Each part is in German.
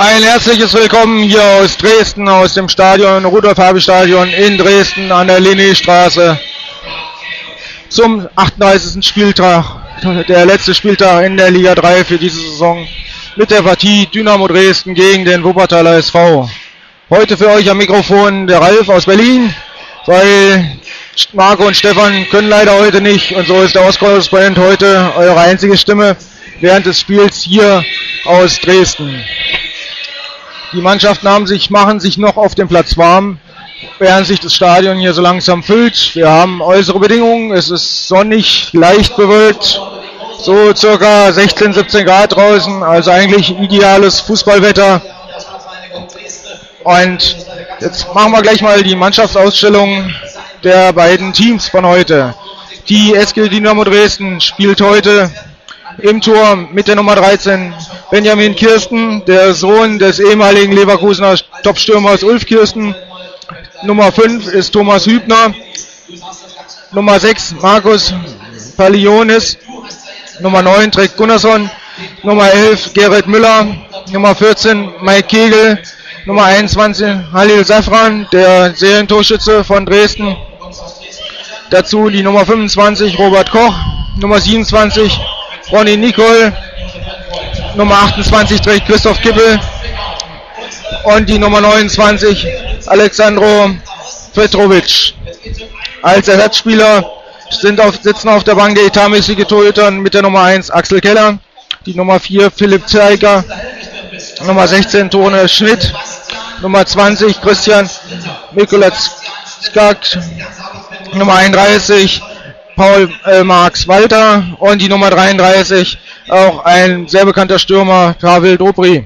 Ein herzliches Willkommen hier aus Dresden, aus dem Stadion, Rudolf-Habich-Stadion in Dresden an der Linnéstraße zum 38. Spieltag, der letzte Spieltag in der Liga 3 für diese Saison mit der Partie Dynamo Dresden gegen den Wuppertaler SV. Heute für euch am Mikrofon der Ralf aus Berlin, weil Marco und Stefan können leider heute nicht und so ist der Ostkorrespondent heute eure einzige Stimme während des Spiels hier aus Dresden. Die Mannschaften machen sich noch auf dem Platz warm, während sich das Stadion hier so langsam füllt. Wir haben äußere Bedingungen, es ist sonnig, leicht bewölkt, so circa 16, 17 Grad draußen, also eigentlich ideales Fußballwetter. Und jetzt machen wir gleich mal die Mannschaftsausstellung der beiden Teams von heute. Die SG Dynamo Dresden spielt heute im Tor mit der Nummer 13 Benjamin Kirsten, der Sohn des ehemaligen Leverkusener Topstürmers Ulf Kirsten. Nummer 5 ist Thomas Hübner. Nummer 6 Markus Palionis. Nummer 9 trägt Gunnarsson. Nummer 11 Gerrit Müller. Nummer 14 Mike Kegel. Nummer 21 Halil Safran, der Serientorschütze von Dresden. Dazu die Nummer 25 Robert Koch. Nummer 27 Ronny Nicol, Nummer 28 trägt Christoph Kippel und die Nummer 29 Alexandro Petrovic. Als Ersatzspieler sitzen auf der Bank der etatmäßige Torhüter mit der Nummer 1 Axel Keller, die Nummer 4 Philipp Zeiger, Nummer 16 Tone Schmidt, Nummer 20 Christian Mikulaskak, Nummer 31 Paul Marx Walter und die Nummer 33, auch ein sehr bekannter Stürmer, Pavel Dobry.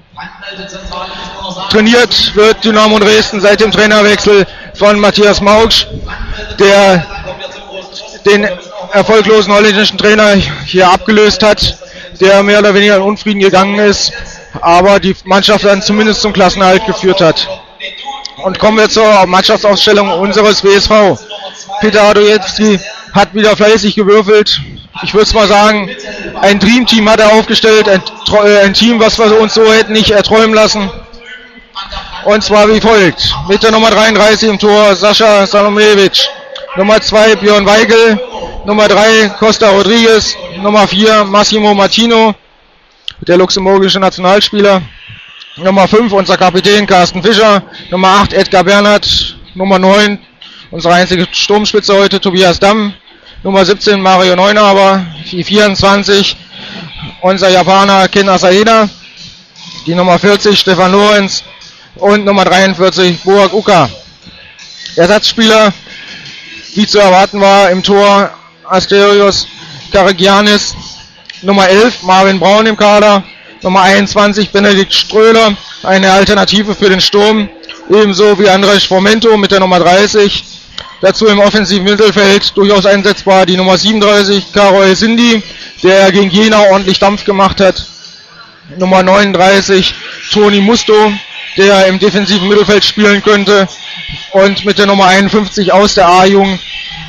Trainiert wird Dynamo Dresden seit dem Trainerwechsel von Matthias Maugsch, der den erfolglosen holländischen Trainer hier abgelöst hat, der mehr oder weniger in Unfrieden gegangen ist, aber die Mannschaft dann zumindest zum Klassenerhalt geführt hat. Und kommen wir zur Mannschaftsausstellung unseres WSV. Peter Adojewski hat wieder fleißig gewürfelt. Ich würde es mal sagen, ein Dreamteam hat er aufgestellt, ein Team, was wir uns so hätten nicht erträumen lassen. Und zwar wie folgt. Mit der Nummer 33 im Tor Sascha Salomewitsch, Nummer 2 Björn Weigel, Nummer 3 Costa Rodriguez, Nummer 4 Massimo Martino, der luxemburgische Nationalspieler, Nummer 5 unser Kapitän Carsten Fischer, Nummer 8 Edgar Bernhard, Nummer 9 unsere einzige Sturmspitze heute Tobias Damm, Nummer 17 Mario Neunaber, die 24 unser Japaner Ken Asaeda, die Nummer 40 Stefan Lorenz und Nummer 43 Burak Uka. Ersatzspieler, wie zu erwarten war, im Tor Asterios Karagianis, Nummer 11 Marvin Braun im Kader, Nummer 21 Benedikt Ströhler, eine Alternative für den Sturm, ebenso wie Andres Formento mit der Nummer 30. Dazu im offensiven Mittelfeld durchaus einsetzbar die Nummer 37 Karol Sindi, der gegen Jena ordentlich Dampf gemacht hat. Nummer 39 Toni Musto, der im defensiven Mittelfeld spielen könnte. Und mit der Nummer 51 aus der A-Jugend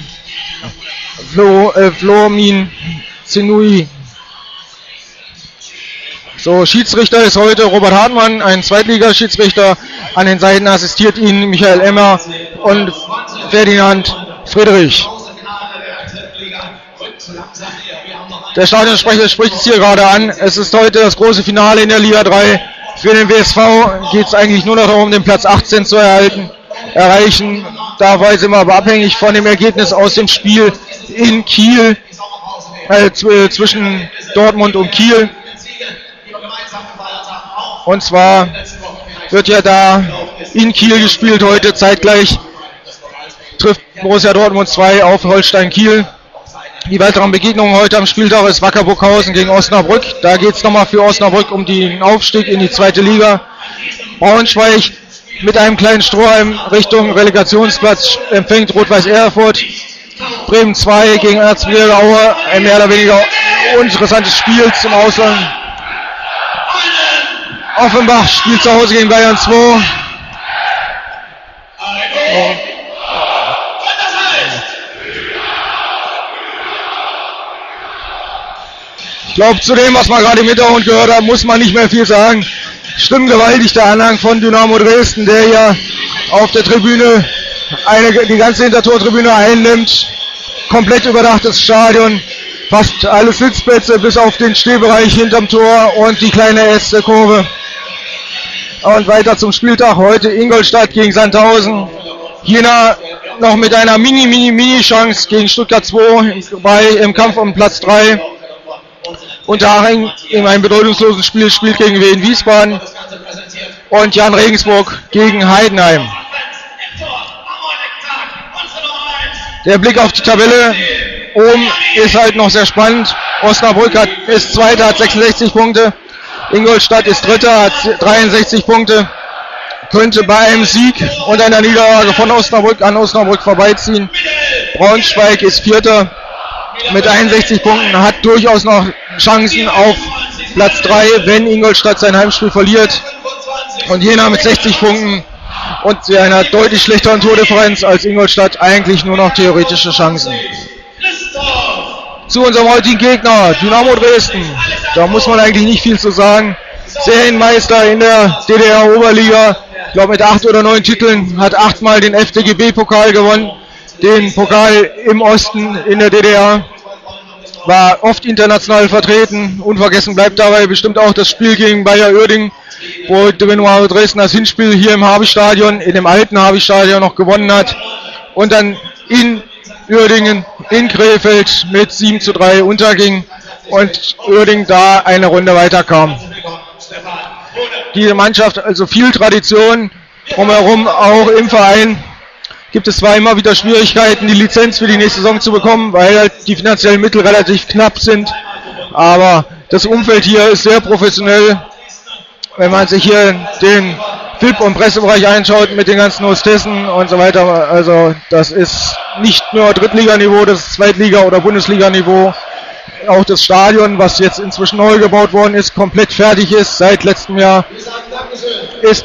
Flomin Zinui. So, Schiedsrichter ist heute Robert Hartmann, ein Zweitligaschiedsrichter. An den Seiten assistiert ihn Michael Emmer und Ferdinand Friedrich. Der Stadionsprecher spricht es hier gerade an. Es ist heute das große Finale in der Liga 3. Für den WSV geht es eigentlich nur noch darum, den Platz 18 zu erreichen. Dabei sind wir aber abhängig von dem Ergebnis aus dem Spiel in Kiel, zwischen Dortmund und Kiel. Und zwar wird ja da in Kiel gespielt heute, zeitgleich trifft Borussia Dortmund 2 auf Holstein Kiel. Die weiteren Begegnungen heute am Spieltag ist Wacker Burghausen gegen Osnabrück. Da geht es nochmal für Osnabrück um den Aufstieg in die zweite Liga. Braunschweig mit einem kleinen Strohhalm Richtung Relegationsplatz empfängt Rot-Weiß Erfurt. Bremen 2 gegen Erzgebirge Aue, ein mehr oder weniger uninteressantes Spiel zum Ausland. Offenbach spielt zu Hause gegen Bayern 2. Ich glaube, zu dem, was man gerade im Hintergrund gehört hat, muss man nicht mehr viel sagen. stimmt gewaltig der Anhang von Dynamo Dresden, der hier auf der Tribüne die ganze Hintertortribüne einnimmt. Komplett überdachtes Stadion, fast alle Sitzplätze bis auf den Stehbereich hinterm Tor und die kleine erste Kurve. Und weiter zum Spieltag heute Ingolstadt gegen Sandhausen. Jena noch mit einer Mini-Chance gegen Stuttgart 2 im Kampf um Platz 3. Unterhaching in einem bedeutungslosen Spiel spielt gegen Wien Wiesbaden. Und Jan Regensburg gegen Heidenheim. Der Blick auf die Tabelle oben ist halt noch sehr spannend. Osnabrück ist Zweiter, hat 66 Punkte. Ingolstadt ist Dritter, hat 63 Punkte. Könnte bei einem Sieg und einer Niederlage von Osnabrück an Osnabrück vorbeiziehen. Braunschweig ist Vierter mit 61 Punkten, hat durchaus noch Chancen auf Platz 3, wenn Ingolstadt sein Heimspiel verliert. Und Jena mit 60 Punkten und einer deutlich schlechteren Tordifferenz als Ingolstadt eigentlich nur noch theoretische Chancen. Zu unserem heutigen Gegner, Dynamo Dresden. Da muss man eigentlich nicht viel zu sagen. Serienmeister in der DDR-Oberliga. Ich glaube mit 8 oder 9 Titeln, hat 8-mal den FDGB-Pokal gewonnen. Den Pokal im Osten in der DDR. War oft international vertreten. Unvergessen bleibt dabei bestimmt auch das Spiel gegen Bayer Uerdingen, wo Dynamo Dresden das Hinspiel hier im Habichtstadion, in dem alten Habichtstadion noch gewonnen hat. Und dann in Uerdingen, in Krefeld mit 7:3 unterging und Uerdingen da eine Runde weiterkam. Diese Mannschaft, also viel Tradition drumherum, auch im Verein. Gibt es zwar immer wieder Schwierigkeiten, die Lizenz für die nächste Saison zu bekommen, weil halt die finanziellen Mittel relativ knapp sind. Aber das Umfeld hier ist sehr professionell. Wenn man sich hier den VIP- und Pressebereich einschaut mit den ganzen Hostessen und so weiter, also das ist nicht nur Drittliganiveau, das ist Zweitliga- oder Bundesliganiveau. Auch das Stadion, was jetzt inzwischen neu gebaut worden ist, komplett fertig ist seit letztem Jahr, ist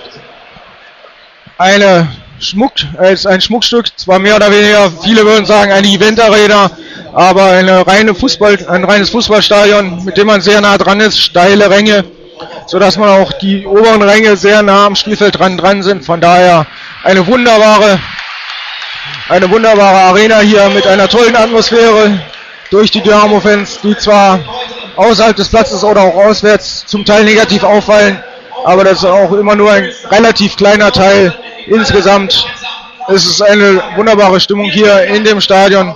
ein Schmuckstück, zwar mehr oder weniger, viele würden sagen eine Eventarena, aber ein reines Fußballstadion, mit dem man sehr nah dran ist, steile Ränge, sodass man auch die oberen Ränge sehr nah am Spielfeld dran sind. Von daher eine wunderbare Arena hier mit einer tollen Atmosphäre durch die Dynamo-Fans, die zwar außerhalb des Platzes oder auch auswärts zum Teil negativ auffallen, aber das ist auch immer nur ein relativ kleiner Teil. Insgesamt ist es eine wunderbare Stimmung hier in dem Stadion.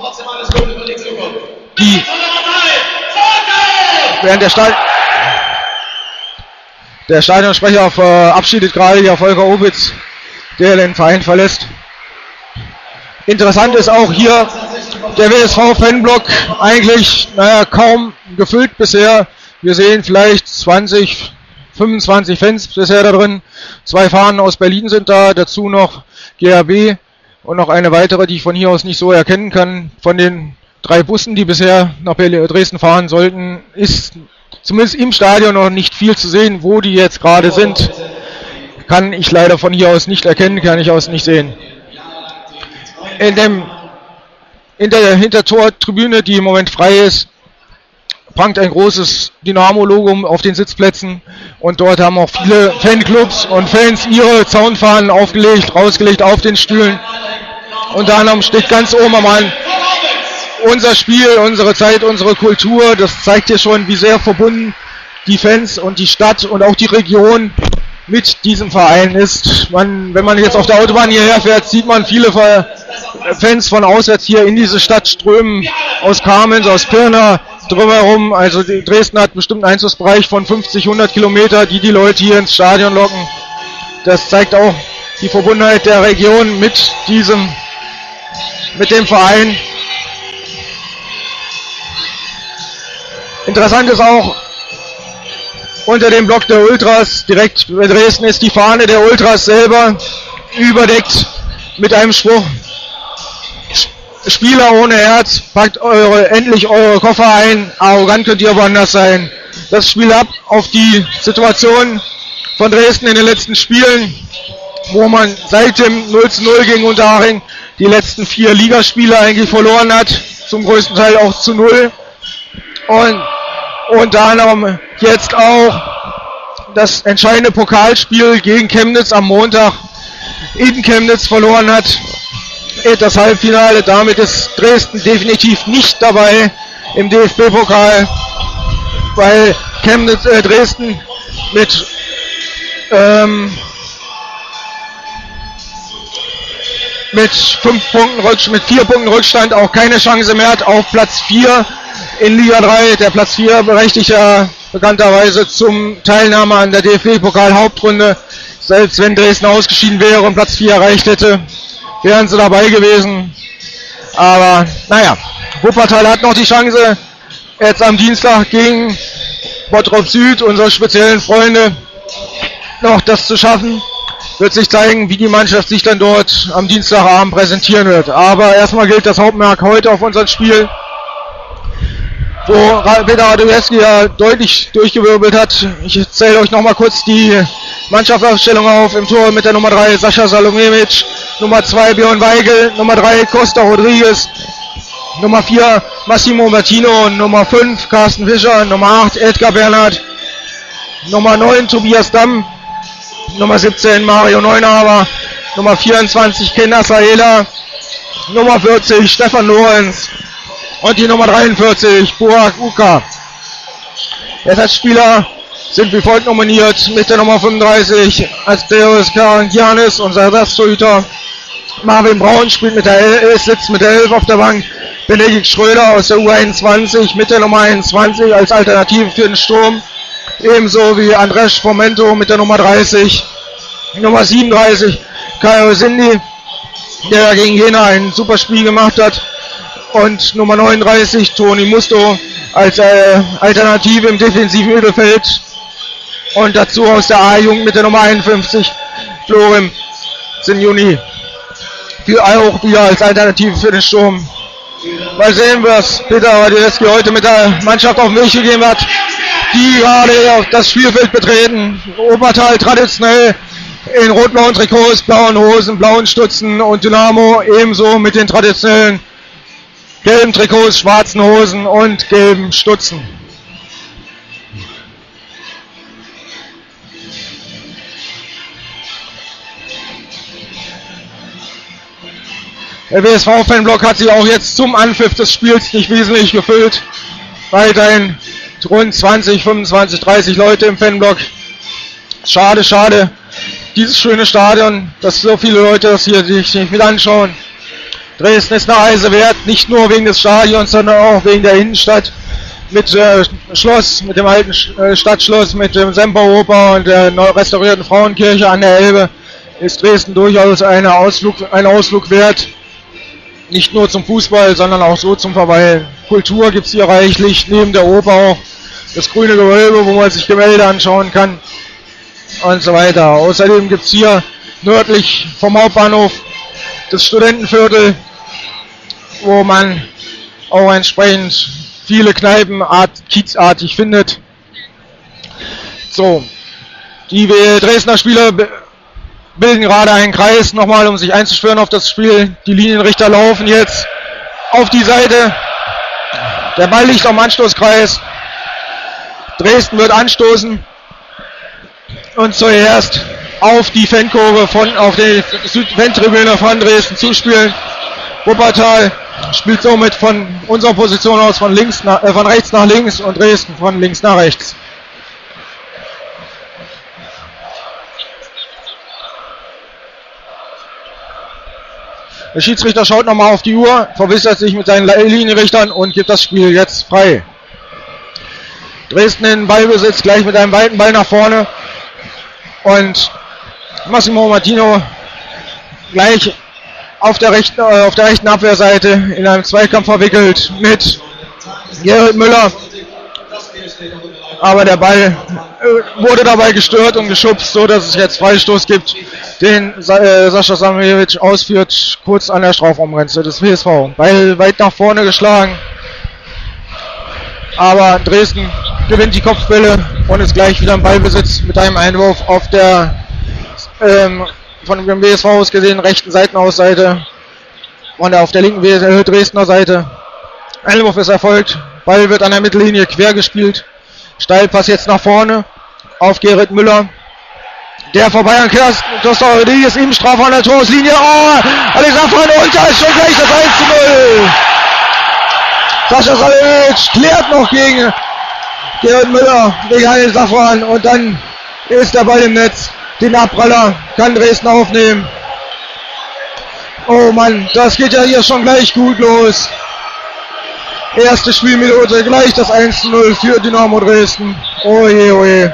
Der Stadionsprecher verabschiedet gerade hier Volker Opitz, der den Verein verlässt. Interessant ist auch hier der WSV-Fanblock, eigentlich kaum gefüllt bisher. Wir sehen vielleicht 20, 25 Fans bisher da drin. 2 Fahnen aus Berlin sind da, dazu noch GRB und noch eine weitere, die ich von hier aus nicht so erkennen kann. Von den 3 Bussen, die bisher nach Dresden fahren sollten, ist zumindest im Stadion noch nicht viel zu sehen. Wo die jetzt gerade sind, kann ich leider von hier aus nicht erkennen, kann ich aus nicht sehen. In der Hintertortribüne, die im Moment frei ist, prangt ein großes Dynamo-Logo auf den Sitzplätzen und dort haben auch viele Fanclubs und Fans ihre Zaunfahnen rausgelegt auf den Stühlen. Unter anderem steht ganz oben am Rand unser Spiel, unsere Zeit, unsere Kultur. Das zeigt hier schon, wie sehr verbunden die Fans und die Stadt und auch die Region mit diesem Verein ist. Wenn man jetzt auf der Autobahn hierher fährt, sieht man viele Fans von auswärts hier in diese Stadt strömen, aus Kamenz, aus Pirna, drumherum. Also Dresden hat bestimmt einen Einzugsbereich von 50, 100 Kilometer, die Leute hier ins Stadion locken. Das zeigt auch die Verbundenheit der Region mit dem Verein. Interessant ist auch, unter dem Block der Ultras, direkt bei Dresden, ist die Fahne der Ultras selber überdeckt mit einem Spruch: Spieler ohne Herz, packt endlich eure Koffer ein, arrogant könnt ihr aber anders sein. Das Spiel ab auf die Situation von Dresden in den letzten Spielen, wo man seit dem 0:0 gegen Unterhaching die letzten 4 Ligaspiele eigentlich verloren hat, zum größten Teil auch zu 0. Und unter anderem jetzt auch das entscheidende Pokalspiel gegen Chemnitz am Montag in Chemnitz verloren hat. Das Halbfinale, damit ist Dresden definitiv nicht dabei im DFB-Pokal, weil Dresden mit 4 Punkten Rückstand auch keine Chance mehr hat auf Platz 4 in Liga 3. Der Platz 4 berechtigt ja bekannterweise zum Teilnahme an der DFB-Pokal-Hauptrunde. Selbst wenn Dresden ausgeschieden wäre und Platz 4 erreicht hätte, wären sie dabei gewesen. Aber naja, Wuppertal hat noch die Chance, jetzt am Dienstag gegen Bottrop Süd, unsere speziellen Freunde, noch das zu schaffen. Wird sich zeigen, wie die Mannschaft sich dann dort am Dienstagabend präsentieren wird. Aber erstmal gilt das Hauptmerk heute auf unser Spiel, wo Peter Radujewski ja deutlich durchgewirbelt hat. Ich zähle euch nochmal kurz die Mannschaftsaufstellung auf. Im Tor mit der Nummer 3 Sascha Salomewitsch, Nummer 2 Björn Weigel, Nummer 3 Costa Rodriguez, Nummer 4 Massimo Martino, Nummer 5 Carsten Fischer, Nummer 8 Edgar Bernhard, Nummer 9 Tobias Damm, Nummer 17 Mario Neunaber, Nummer 24 Ken Asaela, Nummer 40 Stefan Lorenz und die Nummer 43 Burak Uka. Ersatzspieler sind wie folgt nominiert: mit der Nummer 35 Asteos Karangianis, unser Ersatztorhüter. Marvin Braun spielt mit der 11, sitzt mit der 11 auf der Bank. Benedikt Schröder aus der U21 mit der Nummer 21 als Alternative für den Sturm. Ebenso wie Andres Fomento mit der Nummer 30. Nummer 37 Kaio Sindi, der gegen Jena ein super Spiel gemacht hat. Und Nummer 39 Toni Musto als Alternative im defensiven Mittelfeld. Und dazu aus der A-Jugend mit der Nummer 51 Florim Sinjuni. Für auch wieder als Alternative für den Sturm. Mal sehen, was Peter Radujewski heute mit der Mannschaft auf den Weg gegeben hat, die gerade das Spielfeld betreten. Obertal traditionell in rot-blauen Trikots, blauen Hosen, blauen Stutzen und Dynamo ebenso mit den traditionellen gelben Trikots, schwarzen Hosen und gelben Stutzen. Der WSV-Fanblock hat sich auch jetzt zum Anpfiff des Spiels nicht wesentlich gefüllt. Weiterhin rund 20, 25, 30 Leute im Fanblock. Schade, schade. Dieses schöne Stadion, dass so viele Leute das hier sich nicht mit anschauen. Dresden ist eine Reise wert, nicht nur wegen des Stadions, sondern auch wegen der Innenstadt. Mit Schloss, mit dem alten Stadtschloss, mit dem Semperoper und der neu restaurierten Frauenkirche an der Elbe ist Dresden durchaus ein Ausflug wert. Nicht nur zum Fußball, sondern auch so zum Verweilen. Kultur gibt es hier reichlich, neben der Oper auch das grüne Gewölbe, wo man sich Gemälde anschauen kann und so weiter. Außerdem gibt es hier nördlich vom Hauptbahnhof das Studentenviertel, wo man auch entsprechend viele Kneipen kiezartig findet. So, die Dresdner Spieler bilden gerade einen Kreis, nochmal, um sich einzuschwören auf das Spiel. Die Linienrichter laufen jetzt auf die Seite. Der Ball liegt am Anstoßkreis. Dresden wird anstoßen und zuerst auf die Fankurve auf die Südfantribüne von Dresden zuspielen. Wuppertal spielt somit von unserer Position aus von rechts nach links und Dresden von links nach rechts. Der Schiedsrichter schaut nochmal auf die Uhr, verwissert sich mit seinen Linienrichtern und gibt das Spiel jetzt frei. Dresden in Ballbesitz, gleich mit einem weiten Ball nach vorne. Und Massimo Martino gleich auf der rechten Abwehrseite in einem Zweikampf verwickelt mit Gerrit Müller. Aber der Ball wurde dabei gestört und geschubst, so dass es jetzt Freistoß gibt, den Sascha Salomewitsch ausführt, kurz an der Strafraumgrenze des WSV. Ball weit nach vorne geschlagen, aber Dresden gewinnt die Kopfbälle und ist gleich wieder im Ballbesitz mit einem Einwurf auf der von dem WSV aus gesehen rechten Seitenausseite und auf der linken Dresdner Seite. Einwurf ist erfolgt, Ball wird an der Mittellinie quer gespielt. Steilpass jetzt nach vorne auf Gerrit Müller. Der vorbei an Costa Rodriguez im Strafraum der Torlinie. Oh, Alexander Safran und da ist schon gleich das 1:0. Sascha Salewitsch klärt noch gegen Gerrit Müller, gegen Alexander Safran und dann ist der Ball im Netz. Den Abpraller kann Dresden aufnehmen. Oh Mann, das geht ja hier schon gleich gut los. Erste Spielminute, gleich das 1:0 für Dynamo Dresden. Oje, oje.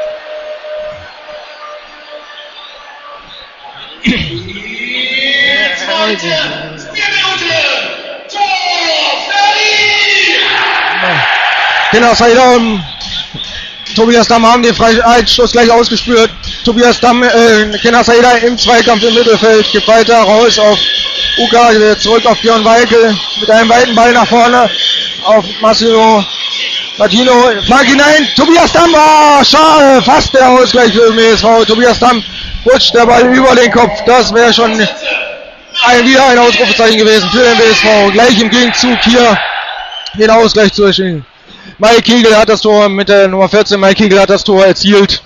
Kinder Seider und Tobias Damm haben den Freistoß gleich ausgespürt. Tobias Damm, Kinder Seider im Zweikampf im Mittelfeld, geht weiter raus auf Uka, zurück auf Björn Weikel mit einem weiten Ball nach vorne auf Martino, Flank hinein, Tobias Damm, schade, fast der Ausgleich für den WSV. Tobias Damm rutscht der Ball über den Kopf, das wäre schon wieder ein Ausrufezeichen gewesen für den WSV. Gleich im Gegenzug hier den Ausgleich zu erzielen. Mike Kegel hat das Tor mit der Nummer 14, Mike Kegel hat das Tor erzielt.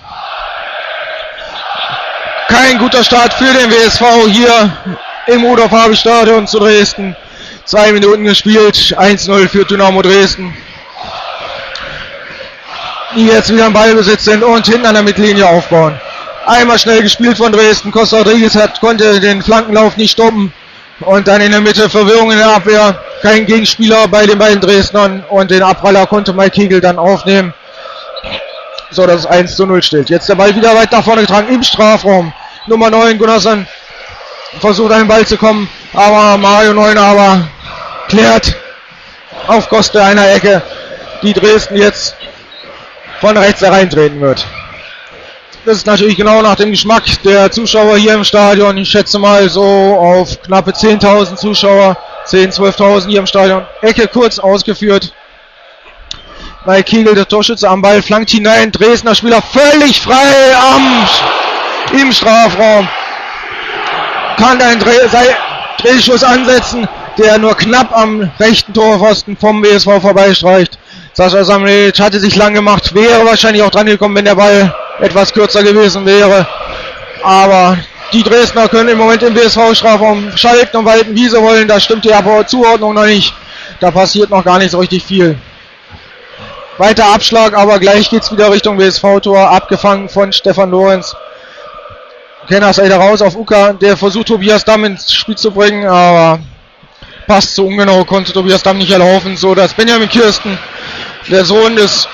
Kein guter Start für den WSV hier im Rudolf-Habich-Stadion zu Dresden. 2 Minuten gespielt, 1:0 für Dynamo Dresden. Die jetzt wieder im Ballbesitz sind und hinten an der Mittellinie aufbauen. Einmal schnell gespielt von Dresden. Costa Rodriguez konnte den Flankenlauf nicht stoppen. Und dann in der Mitte Verwirrung in der Abwehr. Kein Gegenspieler bei den beiden Dresdnern. Und den Abpraller konnte Mike Kegel dann aufnehmen. So, dass es 1:0 steht. Jetzt der Ball wieder weit nach vorne getragen im Strafraum. Nummer 9, Gunnarsson versucht an den Ball zu kommen. Aber Mario Neunaber klärt auf Kosten einer Ecke, die Dresden jetzt von rechts hereintreten wird. Das ist natürlich genau nach dem Geschmack der Zuschauer hier im Stadion. Ich schätze mal so auf knappe 10.000 Zuschauer, 10.000, 12.000 hier im Stadion. Ecke kurz ausgeführt. Mike Kegel, der Torschütze am Ball, flankt hinein. Dresdner Spieler völlig frei im Strafraum. Kann einen Drehschuss ansetzen, der nur knapp am rechten Torpfosten vom WSV vorbeistreicht. Sascha Samlewitsch hatte sich lang gemacht, wäre wahrscheinlich auch dran gekommen, wenn der Ball etwas kürzer gewesen wäre. Aber die Dresdner können im Moment im WSV-Strafraum schalten und walten, wie sie wollen. Da stimmt die Zuordnung noch nicht. Da passiert noch gar nicht so richtig viel. Weiter Abschlag, aber gleich geht's wieder Richtung WSV-Tor. Abgefangen von Stefan Lorenz. Kenner ist raus auf Uka. Der versucht Tobias Damm ins Spiel zu bringen, aber passt zu ungenau, konnte Tobias Damm nicht erlaufen. So dass Benjamin Kirsten, der Sohn des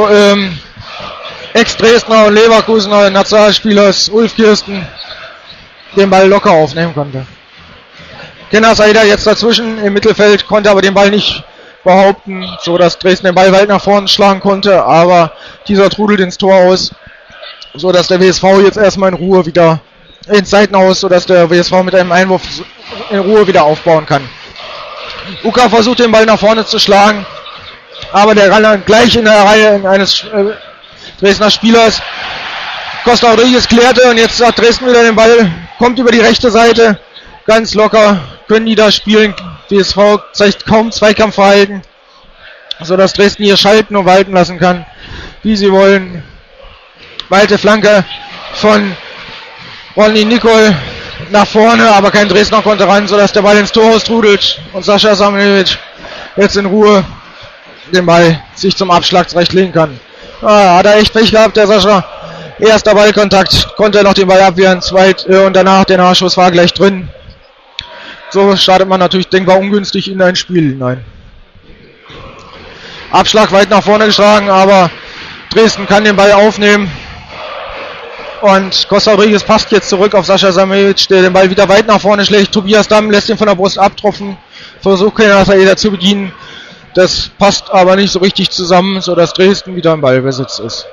Ex-Dresdner und Leverkusener Nationalspielers Ulf Kirsten, den Ball locker aufnehmen konnte. Kenner Seider jetzt dazwischen im Mittelfeld, konnte aber den Ball nicht behaupten, so dass Dresden den Ball weit nach vorne schlagen konnte, aber dieser trudelt ins Tor aus, so dass der WSV jetzt erstmal in Ruhe wieder ins Seitenhaus, so dass der WSV mit einem Einwurf in Ruhe wieder aufbauen kann. Uka versucht den Ball nach vorne zu schlagen, aber der ran gleich in der Reihe eines Dresdner Spielers. Costa Rodriguez klärte und jetzt hat Dresden wieder den Ball, kommt über die rechte Seite, ganz locker können die da spielen. WSV zeigt kaum Zweikampfverhalten, sodass Dresden hier schalten und walten lassen kann, wie sie wollen. Weite Flanke von Ronny Nicol nach vorne, aber kein Dresdner konnte ran, sodass der Ball ins Tor austrudelt und Sascha Samlewitsch jetzt in Ruhe den Ball sich zum Abschlag zurechtlegen kann. Hat er echt Pech gehabt, der Sascha. Erster Ballkontakt, konnte er noch den Ball abwehren, und danach der Nachschuss war gleich drin. So startet man natürlich denkbar ungünstig in ein Spiel hinein. Abschlag weit nach vorne geschlagen, aber Dresden kann den Ball aufnehmen. Und Costa Rodriguez passt jetzt zurück auf Sascha Samlewitsch, der den Ball wieder weit nach vorne schlägt. Tobias Damm lässt ihn von der Brust abtropfen, versucht Kenner Seider zu bedienen. Das passt aber nicht so richtig zusammen, sodass Dresden wieder im Ballbesitz ist.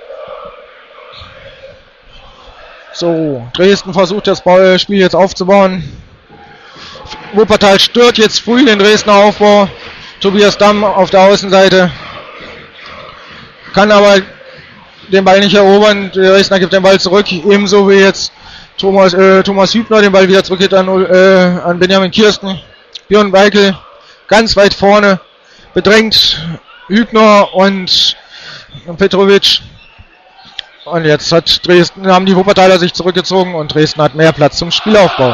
So, Dresden versucht das Spiel jetzt aufzubauen. Wuppertal stört jetzt früh den Dresdner Aufbau. Tobias Damm auf der Außenseite kann aber den Ball nicht erobern. Der Dresdner gibt den Ball zurück, ebenso wie jetzt Thomas Hübner den Ball wieder zurück an Benjamin Kirsten. Björn Weikel ganz weit vorne bedrängt Hübner und Petrovic. Und jetzt haben die Wuppertaler sich zurückgezogen und Dresden hat mehr Platz zum Spielaufbau.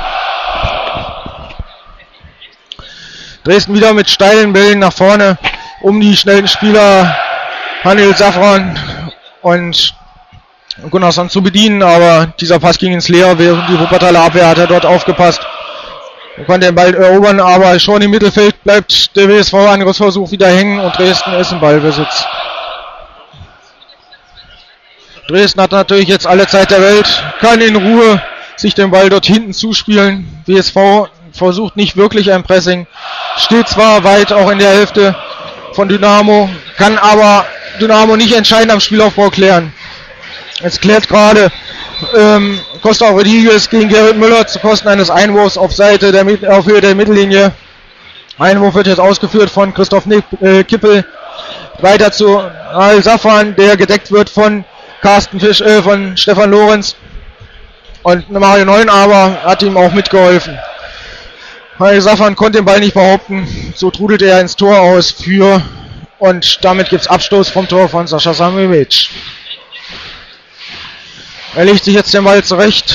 Dresden wieder mit steilen Bällen nach vorne, um die schnellen Spieler Hanil Safran und Gunnarsson zu bedienen, aber dieser Pass ging ins Leere, während die Wuppertaler Abwehr hat er dort aufgepasst. Er konnte den Ball erobern, aber schon im Mittelfeld bleibt der WSV-Angriffsversuch wieder hängen und Dresden ist im Ballbesitz. Dresden hat natürlich jetzt alle Zeit der Welt, kann in Ruhe sich den Ball dort hinten zuspielen. WSV versucht nicht wirklich ein Pressing, steht zwar weit auch in der Hälfte von Dynamo, kann aber Dynamo nicht entscheidend am Spielaufbau klären. Es klärt gerade Costa Rodriguez gegen Gerrit Müller zu Kosten eines Einwurfs auf Höhe der Mittellinie. Einwurf wird jetzt ausgeführt von Christoph Kippel. Weiter zu Al Safran, der gedeckt wird von von Stefan Lorenz. Und Mario Neunaber hat ihm auch mitgeholfen. Al Safran konnte den Ball nicht behaupten. So trudelt er ins Tor aus und damit gibt es Abstoß vom Tor von Sascha Samovic. Er legt sich jetzt den Ball zurecht.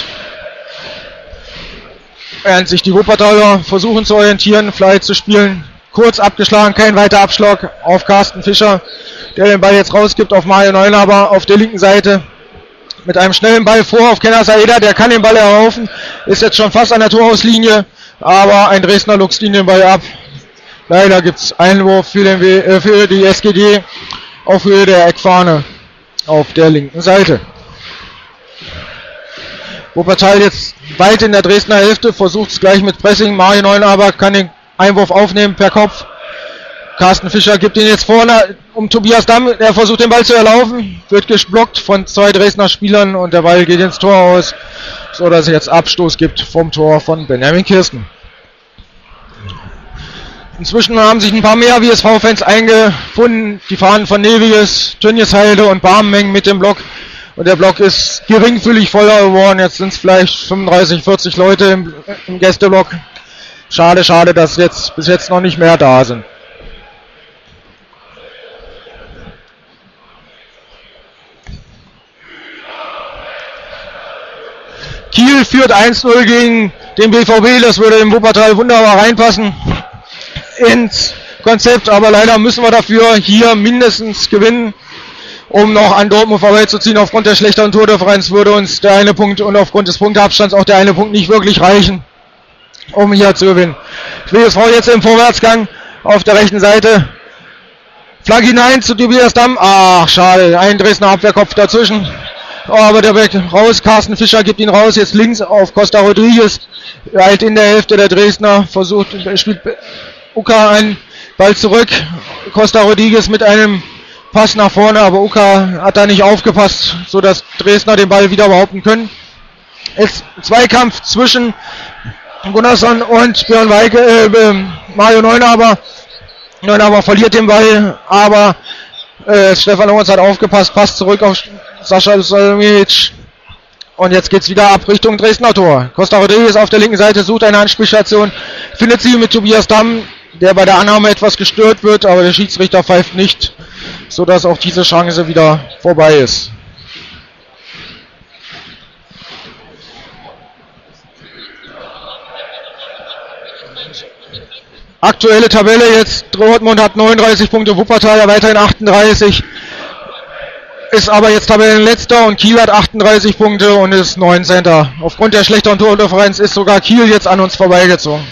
Während sich die Wuppertaler versuchen zu orientieren, Fly zu spielen. Kurz abgeschlagen, kein weiter Abschlag auf Carsten Fischer, der den Ball jetzt rausgibt auf Mario Neunaber auf der linken Seite. Mit einem schnellen Ball vor auf Kenner Saeda, der kann den Ball erlaufen. Ist jetzt schon fast an der Torauslinie, aber ein Dresdner luchst ihn den Ball ab. Leider gibt es Einwurf für die SGD auf Höhe der Eckfahne auf der linken Seite. Wuppertal jetzt weit in der Dresdner Hälfte, versucht es gleich mit Pressing. Mario Neunaber kann den Einwurf aufnehmen per Kopf. Carsten Fischer gibt ihn jetzt vorne um Tobias Damm. Er versucht den Ball zu erlaufen, wird geblockt von zwei Dresdner Spielern und der Ball geht ins Tor aus, so dass es jetzt Abstoß gibt vom Tor von Benjamin Kirsten. Inzwischen haben sich ein paar mehr WSV-Fans eingefunden. Die Fahnen von Neviges, Tönniesheide und Barmengen mit dem Block. Und der Block ist geringfügig voller geworden. Jetzt sind es vielleicht 35, 40 Leute im Gästeblock. Schade, dass jetzt bis jetzt noch nicht mehr da sind. Kiel führt 1-0 gegen den BVB. Das würde im Wuppertal wunderbar reinpassen ins Konzept. Aber leider müssen wir dafür hier mindestens gewinnen, um noch an Dortmund vorbeizuziehen. Aufgrund der schlechteren Tordifferenz würde uns der eine Punkt und aufgrund des Punkteabstands auch der eine Punkt nicht wirklich reichen, um hier zu gewinnen. WSV jetzt im Vorwärtsgang auf der rechten Seite. Flagge hinein zu Tobias Damm. Ach, schade. Ein Dresdner Abwehrkopf dazwischen. Aber der weg raus. Carsten Fischer gibt ihn raus. Jetzt links auf Costa Rodriguez. Halt in der Hälfte der Dresdner. Spielt Uka ein. Ball zurück. Costa Rodriguez mit einem Pass nach vorne. Aber Uka hat da nicht aufgepasst, sodass Dresdner den Ball wieder behaupten können. Ist Zweikampf zwischen Gunnarsson und Björn Weike, Mario Neunaber. Neunaber verliert den Ball, aber Stefan Lorenz hat aufgepasst, passt zurück auf Sascha Samovic. Und jetzt geht's wieder ab Richtung Dresdner Tor. Costa Rodriguez auf der linken Seite sucht eine Anspielstation, findet sie mit Tobias Damm, der bei der Annahme etwas gestört wird, aber der Schiedsrichter pfeift nicht, sodass auch diese Chance wieder vorbei ist. Aktuelle Tabelle jetzt, Dortmund hat 39 Punkte, Wuppertal weiterhin 38, ist aber jetzt Tabellenletzter und Kiel hat 38 Punkte und ist 19. Aufgrund der schlechteren Tordifferenz ist sogar Kiel jetzt an uns vorbeigezogen.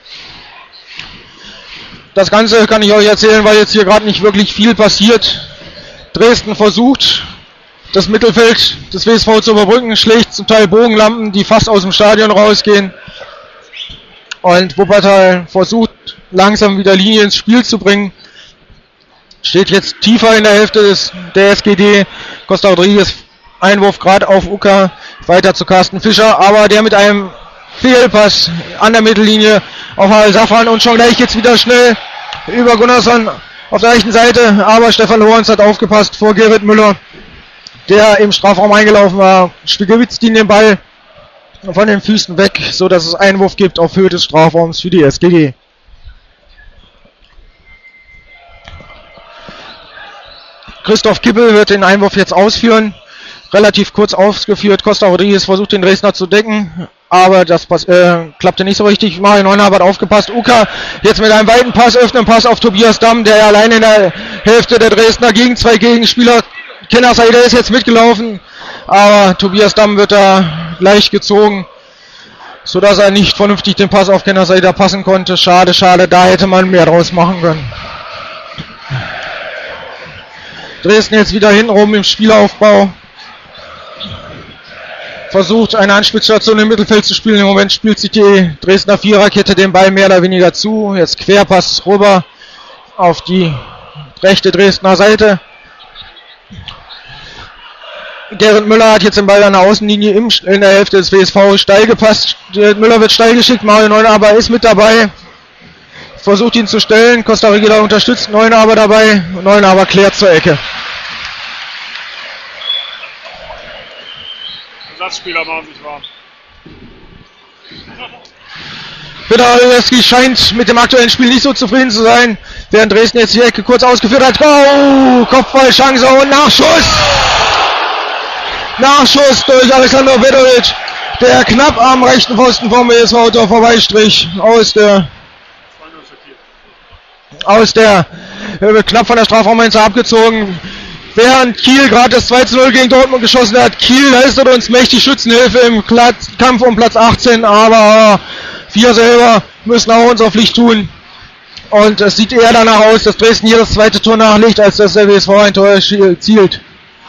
Das Ganze kann ich euch erzählen, weil jetzt hier gerade nicht wirklich viel passiert. Dresden versucht, das Mittelfeld des WSV zu überbrücken, schlägt zum Teil Bogenlampen, die fast aus dem Stadion rausgehen. Und Wuppertal versucht langsam wieder Linie ins Spiel zu bringen. Steht jetzt tiefer in der Hälfte der SGD. Costa Rodriguez Einwurf gerade auf Uka. Weiter zu Carsten Fischer. Aber der mit einem Fehlpass an der Mittellinie auf Al Safran. Und schon gleich jetzt wieder schnell über Gunnarsson auf der rechten Seite. Aber Stefan Lorenz hat aufgepasst vor Gerrit Müller, der im Strafraum eingelaufen war. Spiegelwitz ihn den Ball von den Füßen weg, so dass es Einwurf gibt auf Höhe des Strafraums für die SGD. Christoph Kippel wird den Einwurf jetzt ausführen. relativ kurz ausgeführt. Costa Rodriguez versucht den Dresdner zu decken, aber das klappte nicht so richtig. Mario Neuner hat aufgepasst. Uka jetzt mit einem weiten Pass, öffnen Pass auf Tobias Damm, der allein in der Hälfte der Dresdner gegen zwei Gegenspieler. Kenner Saida ist jetzt mitgelaufen, aber Tobias Damm wird da leicht gezogen, sodass er nicht vernünftig den Pass auf Kenner Saida passen konnte. Schade, schade, da hätte man mehr draus machen können. Dresden jetzt wieder hintenrum im Spielaufbau. Versucht eine Anspielstation im Mittelfeld zu spielen. Im Moment spielt sich die Dresdner Viererkette den Ball mehr oder weniger zu. Jetzt Querpass rüber auf die rechte Dresdner Seite. Gerrit Müller hat jetzt den Ball an der Außenlinie in der Hälfte des WSV steil gepasst. Müller wird steil geschickt, Mario Neuner aber ist mit dabei. Versucht ihn zu stellen. Costa Rica unterstützt Neuner aber dabei. Neuner aber klärt zur Ecke. Ersatzspieler machen sich warm. Peter Olewski scheint mit dem aktuellen Spiel nicht so zufrieden zu sein, während Dresden jetzt die Ecke kurz ausgeführt hat. Oh, Kopfballchance und Nachschuss! Nachschuss durch Alexander Bedovic, der knapp am rechten Pfosten vom WSV-Tor vorbeistrich knapp von der Strafraumgrenze abgezogen. Während Kiel gerade das 2:0 gegen Dortmund geschossen hat. Kiel leistet uns mächtig Schützenhilfe im Kampf um Platz 18, aber wir selber müssen auch unsere Pflicht tun. Und es sieht eher danach aus, dass Dresden hier das zweite Tor nachlegt, als dass der WSV ein Tor zielt.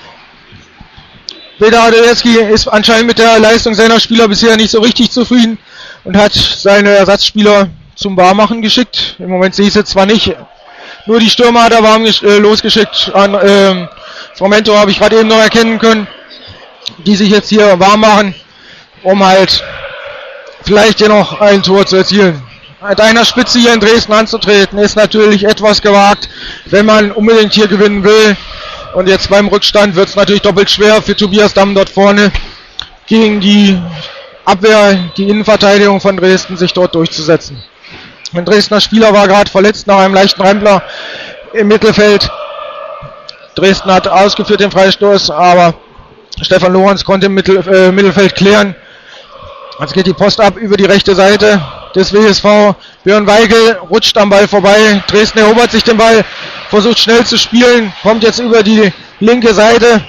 Peter Adolewski ist anscheinend mit der Leistung seiner Spieler bisher nicht so richtig zufrieden und hat seine Ersatzspieler zum Warmmachen geschickt. Im Moment sehe ich es jetzt zwar nicht, nur die Stürmer hat er warm losgeschickt. Fromento habe ich gerade eben noch erkennen können, die sich jetzt hier warm machen, um halt vielleicht hier noch ein Tor zu erzielen. Mit einer Spitze hier in Dresden anzutreten, ist natürlich etwas gewagt, wenn man unbedingt hier gewinnen will. Und jetzt beim Rückstand wird es natürlich doppelt schwer für Tobias Damm dort vorne gegen die Abwehr, die Innenverteidigung von Dresden sich dort durchzusetzen. Ein Dresdner Spieler war gerade verletzt nach einem leichten Rempler im Mittelfeld. Dresden hat ausgeführt den Freistoß, aber Stefan Lorenz konnte im Mittelfeld klären. Jetzt geht die Post ab über die rechte Seite des WSV. Björn Weigel rutscht am Ball vorbei. Dresden erobert sich den Ball, versucht schnell zu spielen, kommt jetzt über die linke Seite.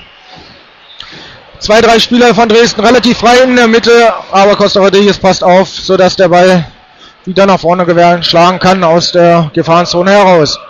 2-3 Spieler von Dresden relativ frei in der Mitte, aber Costa Rodriguez passt auf, sodass der Ball wieder nach vorne schlagen kann aus der Gefahrenzone heraus.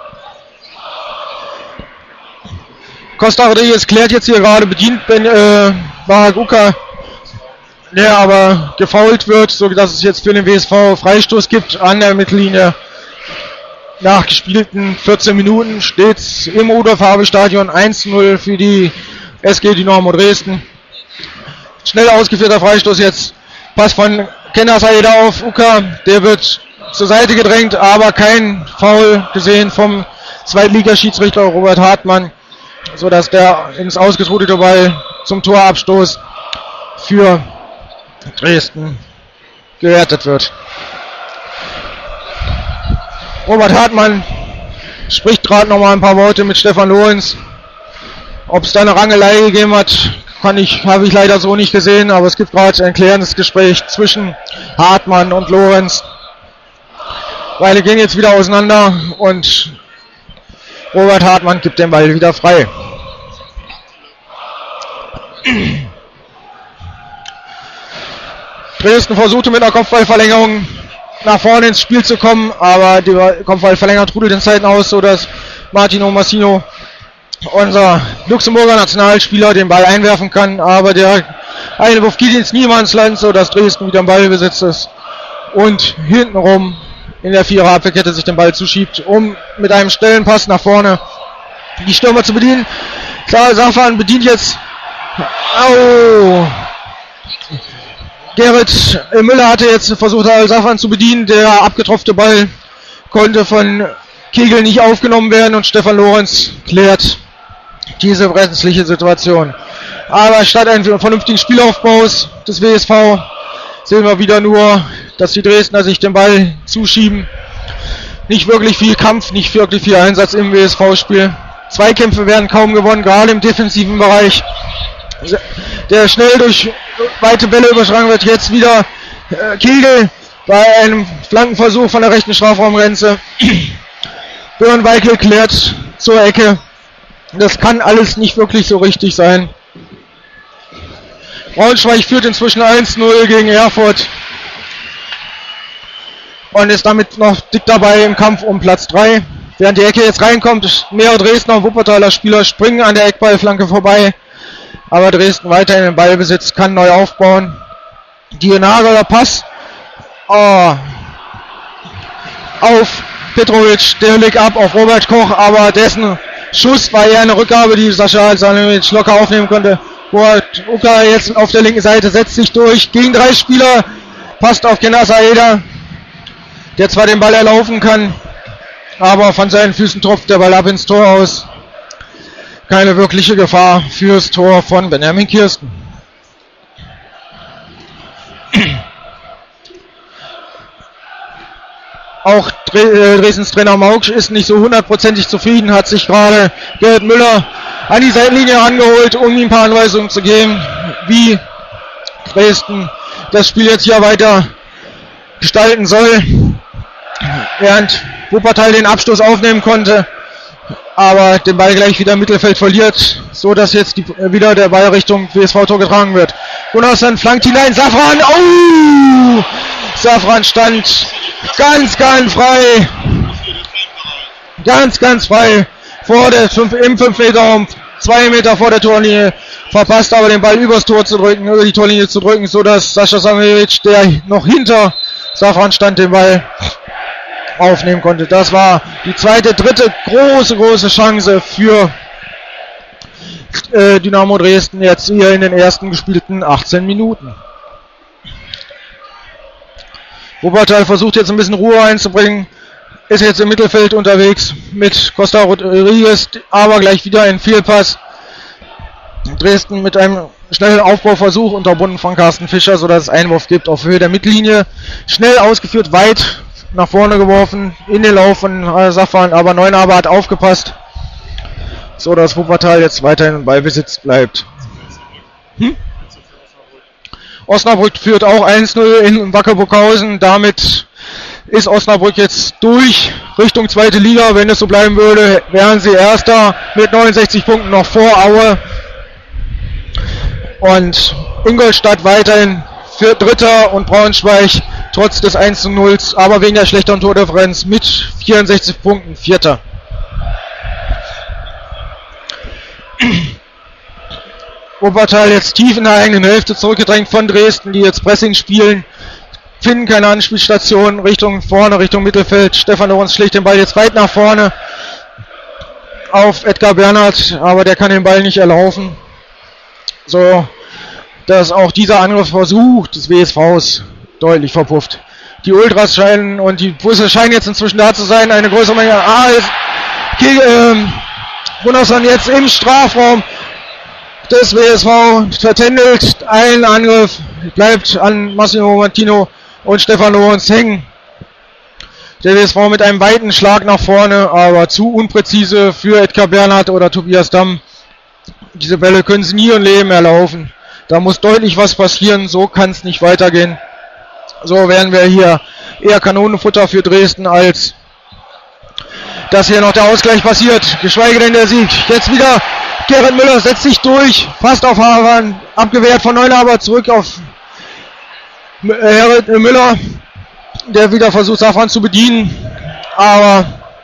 Costa Rodriguez klärt jetzt hier gerade, bedient Baraguka, der aber gefoult wird, so dass es jetzt für den WSV Freistoß gibt an der Mittellinie. Nach gespielten 14 Minuten steht es im Rudolf-Habe-Stadion 1:0 für die SG Dynamo Dresden. Schnell ausgeführter Freistoß jetzt. Pass von Kenner Saida auf Uka. Der wird zur Seite gedrängt, aber kein Foul gesehen vom Zweitligaschiedsrichter Robert Hartmann, sodass der ins ausgetrudelte Ball zum Torabstoß für Dresden gewertet wird. Robert Hartmann spricht gerade noch mal ein paar Worte mit Stefan Lorenz. Ob es da eine Rangelei gegeben hat, habe ich leider so nicht gesehen, aber es gibt gerade ein klärendes Gespräch zwischen Hartmann und Lorenz. Beide gehen jetzt wieder auseinander und Robert Hartmann gibt den Ball wieder frei. Dresden versuchte mit einer Kopfballverlängerung nach vorne ins Spiel zu kommen, aber die Kopfballverlängerung trudelt in Zeiten aus, sodass Martino Massino, unser Luxemburger Nationalspieler, den Ball einwerfen kann, aber der eine Wurf geht ins Niemandsland, sodass Dresden wieder im Ballbesitz ist und hintenrum in der Vierer-Abwehrkette sich den Ball zuschiebt, um mit einem schnellen Pass nach vorne die Stürmer zu bedienen. Klar, Safan bedient jetzt. Au! Gerrit Müller hatte jetzt versucht, Al-Safan zu bedienen. Der abgetropfte Ball konnte von Kegel nicht aufgenommen werden und Stefan Lorenz klärt diese brenzliche Situation. Aber statt eines vernünftigen Spielaufbaus des WSV sehen wir wieder nur, dass die Dresdner sich den Ball zuschieben. Nicht wirklich viel Kampf, nicht wirklich viel Einsatz im WSV-Spiel. Zweikämpfe werden kaum gewonnen, gerade im defensiven Bereich. der schnell durch weite Bälle überschlagen wird. Jetzt wieder Kegel bei einem Flankenversuch von der rechten Strafraumgrenze. Björn Weikel klärt zur Ecke. Das kann alles nicht wirklich so richtig sein. Braunschweig führt inzwischen 1-0 gegen Erfurt und ist damit noch dick dabei im Kampf um Platz 3. Während die Ecke jetzt reinkommt, mehrere Dresdner und Wuppertaler Spieler springen an der Eckballflanke vorbei, aber Dresden weiterhin im Ballbesitz, kann neu aufbauen. Dienageler Pass auf Petrovic, der legt ab auf Robert Koch, aber dessen Schuss war eher eine Rückgabe, die Sascha Salimovic locker aufnehmen konnte. Robert Uka jetzt auf der linken Seite, setzt sich durch, gegen 3 Spieler, passt auf Kenan Saeda, der zwar den Ball erlaufen kann, aber von seinen Füßen tropft der Ball ab ins Tor aus. Keine wirkliche Gefahr fürs Tor von Benjamin Kirsten. Auch Dresdens Trainer Mauksch ist nicht so hundertprozentig zufrieden, hat sich gerade Gerrit Müller an die Seitenlinie angeholt, um ihm ein paar Anweisungen zu geben, wie Dresden das Spiel jetzt hier weiter gestalten soll. Während Wuppertal den Abstoß aufnehmen konnte, aber den Ball gleich wieder im Mittelfeld verliert, so dass jetzt wieder der Ball Richtung WSV-Tor getragen wird. Gunnarsson flankt hinein, Safran, Safran stand ganz frei, ganz frei vor der im 5-Meter-Raum, 2 Meter vor der Torlinie, verpasst aber den Ball übers Tor zu drücken, über die Torlinie zu drücken, so dass Sascha Salimovic, der noch hinter Safran stand, den Ball aufnehmen konnte. Das war die dritte große Chance für Dynamo Dresden jetzt hier in den ersten gespielten 18 Minuten. Wuppertal versucht jetzt ein bisschen Ruhe einzubringen, ist jetzt im Mittelfeld unterwegs mit Costa Rodriguez, aber gleich wieder ein Fehlpass. Dresden mit einem schnellen Aufbauversuch unterbunden von Carsten Fischer, sodass es Einwurf gibt auf Höhe der Mittellinie. Schnell ausgeführt, weit nach vorne geworfen, in den Lauf von Safran, aber Neunaber hat aufgepasst, so dass Wuppertal jetzt weiterhin im Ballbesitz bleibt. Osnabrück führt auch 1-0 in Wackerburghausen, damit ist Osnabrück jetzt durch Richtung zweite Liga. Wenn es so bleiben würde, wären sie Erster mit 69 Punkten noch vor Aue. Und Ingolstadt weiterhin für Dritter und Braunschweig trotz des 1-0, aber wegen der schlechteren Tordifferenz mit 64 Punkten Vierter. Wuppertal jetzt tief in der eigenen Hälfte zurückgedrängt von Dresden, die jetzt Pressing spielen, finden keine Anspielstation Richtung vorne, Richtung Mittelfeld. Stefan Lorenz schlägt den Ball jetzt weit nach vorne auf Edgar Bernhard, aber der kann den Ball nicht erlaufen. So, dass auch dieser Angriffsversuch des WSVs deutlich verpufft. Die Ultras scheinen und die Busse scheinen jetzt inzwischen da zu sein. Eine größere Menge. Gunnarsson jetzt im Strafraum des WSV vertändelt. Ein Angriff bleibt an Massimo Martino und Stefan Lorenz hängen. Der WSV mit einem weiten Schlag nach vorne, aber zu unpräzise für Edgar Bernhard oder Tobias Damm. Diese Bälle können sie nie im Leben erlaufen. Da muss deutlich was passieren, so kann es nicht weitergehen. So werden wir hier eher Kanonenfutter für Dresden, als dass hier noch der Ausgleich passiert, geschweige denn der Sieg. Jetzt wieder Gerrit Müller setzt sich durch, fast auf Havan, abgewehrt von Neunaber, zurück auf Müller, der wieder versucht, Safran zu bedienen, aber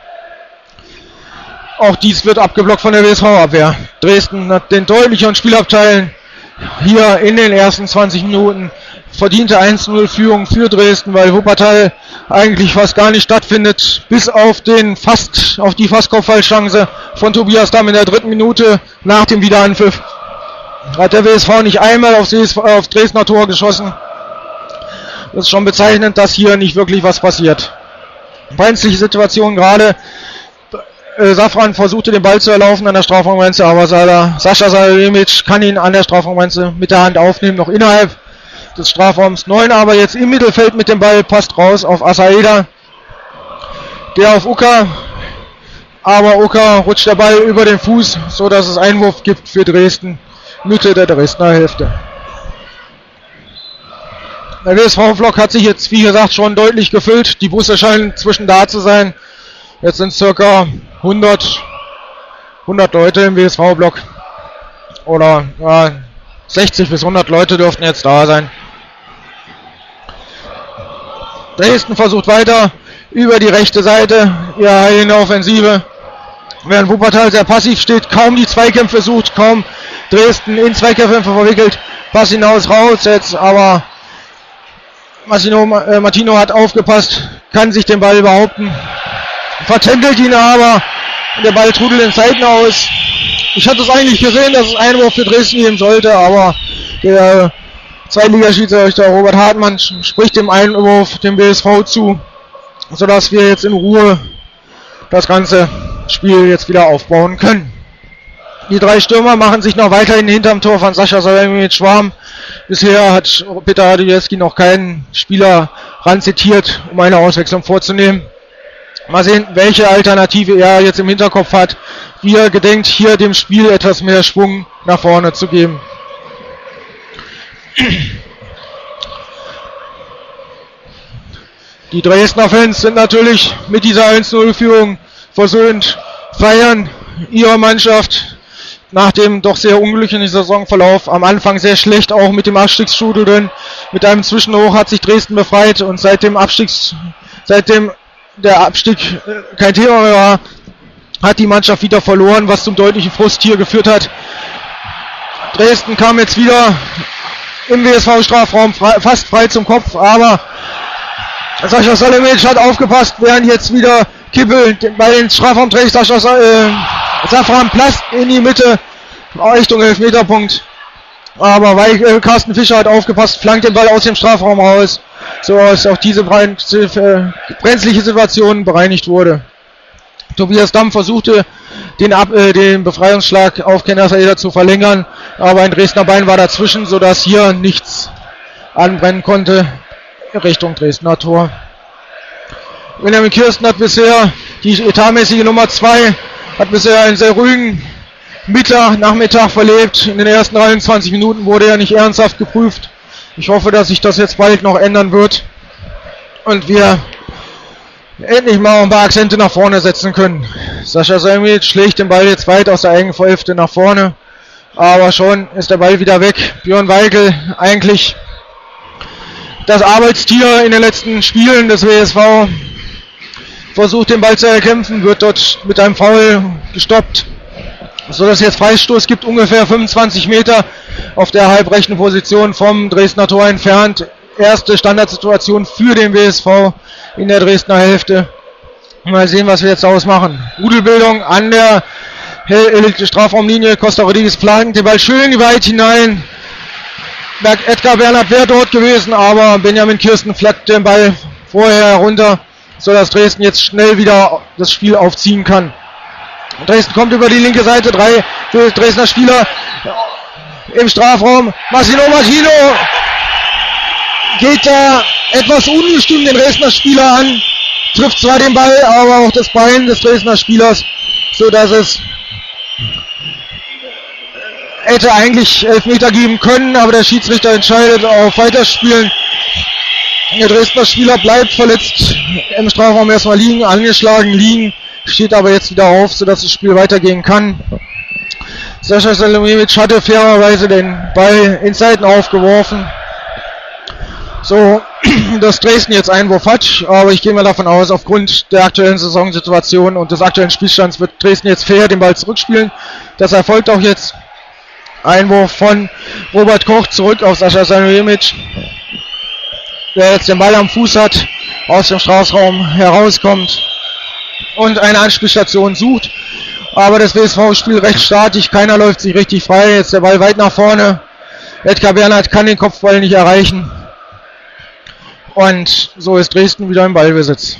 auch dies wird abgeblockt von der WSV-Abwehr. Dresden hat den deutlicheren Spielabteil hier in den ersten 20 Minuten. Verdiente 1-0 Führung für Dresden, weil Wuppertal eigentlich fast gar nicht stattfindet, bis auf die Fast-Kopfballchance von Tobias Damm in der 3. Minute nach dem Wiederanpfiff. Hat der WSV nicht einmal auf Dresdner Tor geschossen. Das ist schon bezeichnend, dass hier nicht wirklich was passiert. Brenzliche Situation gerade. Safran versuchte den Ball zu erlaufen an der Strafraumgrenze, aber Sascha Salimovic kann ihn an der Strafraumgrenze mit der Hand aufnehmen, noch innerhalb des Strafraums. Neunaber jetzt im Mittelfeld mit dem Ball, passt raus auf Asaeda, der auf Uka, aber Uka rutscht der Ball über den Fuß, so dass es Einwurf gibt für Dresden Mitte der Dresdner Hälfte. Der WSV-Block hat sich jetzt, wie gesagt, schon deutlich gefüllt. Die Busse scheinen zwischen da zu sein. Jetzt sind ca. 100 Leute im WSV-Block. Oder 60 bis 100 Leute dürften jetzt da sein. Dresden versucht weiter über die rechte Seite ihre eigene Offensive. Während Wuppertal sehr passiv steht, kaum die Zweikämpfe sucht, kaum Dresden in Zweikämpfe verwickelt. Pass hinaus, raus jetzt, aber Martino hat aufgepasst, kann sich den Ball behaupten. Vertändelt ihn aber. Der Ball trudelt in Seiten aus. Ich hatte es eigentlich gesehen, dass es Einwurf für Dresden geben sollte, aber der Zweitligaschiedsrichter Robert Hartmann spricht dem Einwurf dem BSV zu, sodass wir jetzt in Ruhe das ganze Spiel jetzt wieder aufbauen können. Die 3 Stürmer machen sich noch weiterhin hinterm Tor von Sascha Salemic warm. Bisher hat Peter Radowiecki noch keinen Spieler ranzitiert, um eine Auswechslung vorzunehmen. Mal sehen, welche Alternative er jetzt im Hinterkopf hat, wie er gedenkt, hier dem Spiel etwas mehr Schwung nach vorne zu geben. Die Dresdner Fans sind natürlich mit dieser 1-0-Führung versöhnt, feiern ihre Mannschaft nach dem doch sehr unglücklichen Saisonverlauf. Am Anfang sehr schlecht, auch mit dem Abstiegsstrudel drin. Mit einem Zwischenhoch hat sich Dresden befreit und seitdem der Abstieg kein Thema mehr war, hat die Mannschaft wieder verloren, was zum deutlichen Frust hier geführt hat. Dresden kam jetzt wieder im WSV-Strafraum fast frei zum Kopf, aber Sascha Salemic hat aufgepasst, während jetzt wieder Kippel bei den Strafraum trägt. Safran Plast in die Mitte, Richtung Elfmeterpunkt. Aber Carsten Fischer hat aufgepasst, flankt den Ball aus dem Strafraum raus, so dass auch diese brenzliche Situation bereinigt wurde. Tobias Damm versuchte, den Befreiungsschlag auf Ken Asaeda zu verlängern, aber ein Dresdner Bein war dazwischen, sodass hier nichts anbrennen konnte Richtung Dresdner Tor. Benjamin Kirsten hat bisher die etatmäßige Nummer 2, hat bisher einen sehr ruhigen Nachmittag verlebt. In den ersten 23 Minuten wurde er nicht ernsthaft geprüft. Ich hoffe, dass sich das jetzt bald noch ändern wird und wir endlich mal ein paar Akzente nach vorne setzen können. Sascha Salemic schlägt den Ball jetzt weit aus der eigenen Hälfte nach vorne, aber schon ist der Ball wieder weg. Björn Weigel, eigentlich das Arbeitstier in den letzten Spielen des WSV, versucht den Ball zu erkämpfen, wird dort mit einem Foul gestoppt, sodass es jetzt Freistoß gibt, ungefähr 25 Meter auf der halbrechten Position vom Dresdner Tor entfernt. Erste Standardsituation für den WSV in der Dresdner Hälfte. Mal sehen, was wir jetzt daraus machen. Rudelbildung an der Strafraumlinie. Costa Rodriguez flankt den Ball schön weit hinein. Edgar Bernhard wäre dort gewesen, aber Benjamin Kirsten flackt den Ball vorher herunter, sodass Dresden jetzt schnell wieder das Spiel aufziehen kann. Dresden kommt über die linke Seite, 3 für Dresdner Spieler im Strafraum. Martino geht da etwas ungestüm den Dresdner Spieler an, trifft zwar den Ball, aber auch das Bein des Dresdner Spielers, sodass es hätte eigentlich Elfmeter geben können, aber der Schiedsrichter entscheidet auf Weiterspielen. Der Dresdner Spieler bleibt verletzt im Strafraum erstmal liegen, angeschlagen liegen, steht aber jetzt wieder auf, sodass das Spiel weitergehen kann. Sascha Salemic hatte fairerweise den Ball in Seiten aufgeworfen, so dass Dresden jetzt Einwurf hat, aber ich gehe mal davon aus, aufgrund der aktuellen Saisonsituation und des aktuellen Spielstands wird Dresden jetzt fair den Ball zurückspielen. Das erfolgt auch jetzt. Einwurf von Robert Koch zurück auf Sascha Salemic, der jetzt den Ball am Fuß hat, aus dem Strafraum herauskommt und eine Anspielstation sucht. Aber das WSV-Spiel recht statisch, keiner läuft sich richtig frei, jetzt der Ball weit nach vorne. Edgar Bernhard kann den Kopfball nicht erreichen. Und so ist Dresden wieder im Ballbesitz.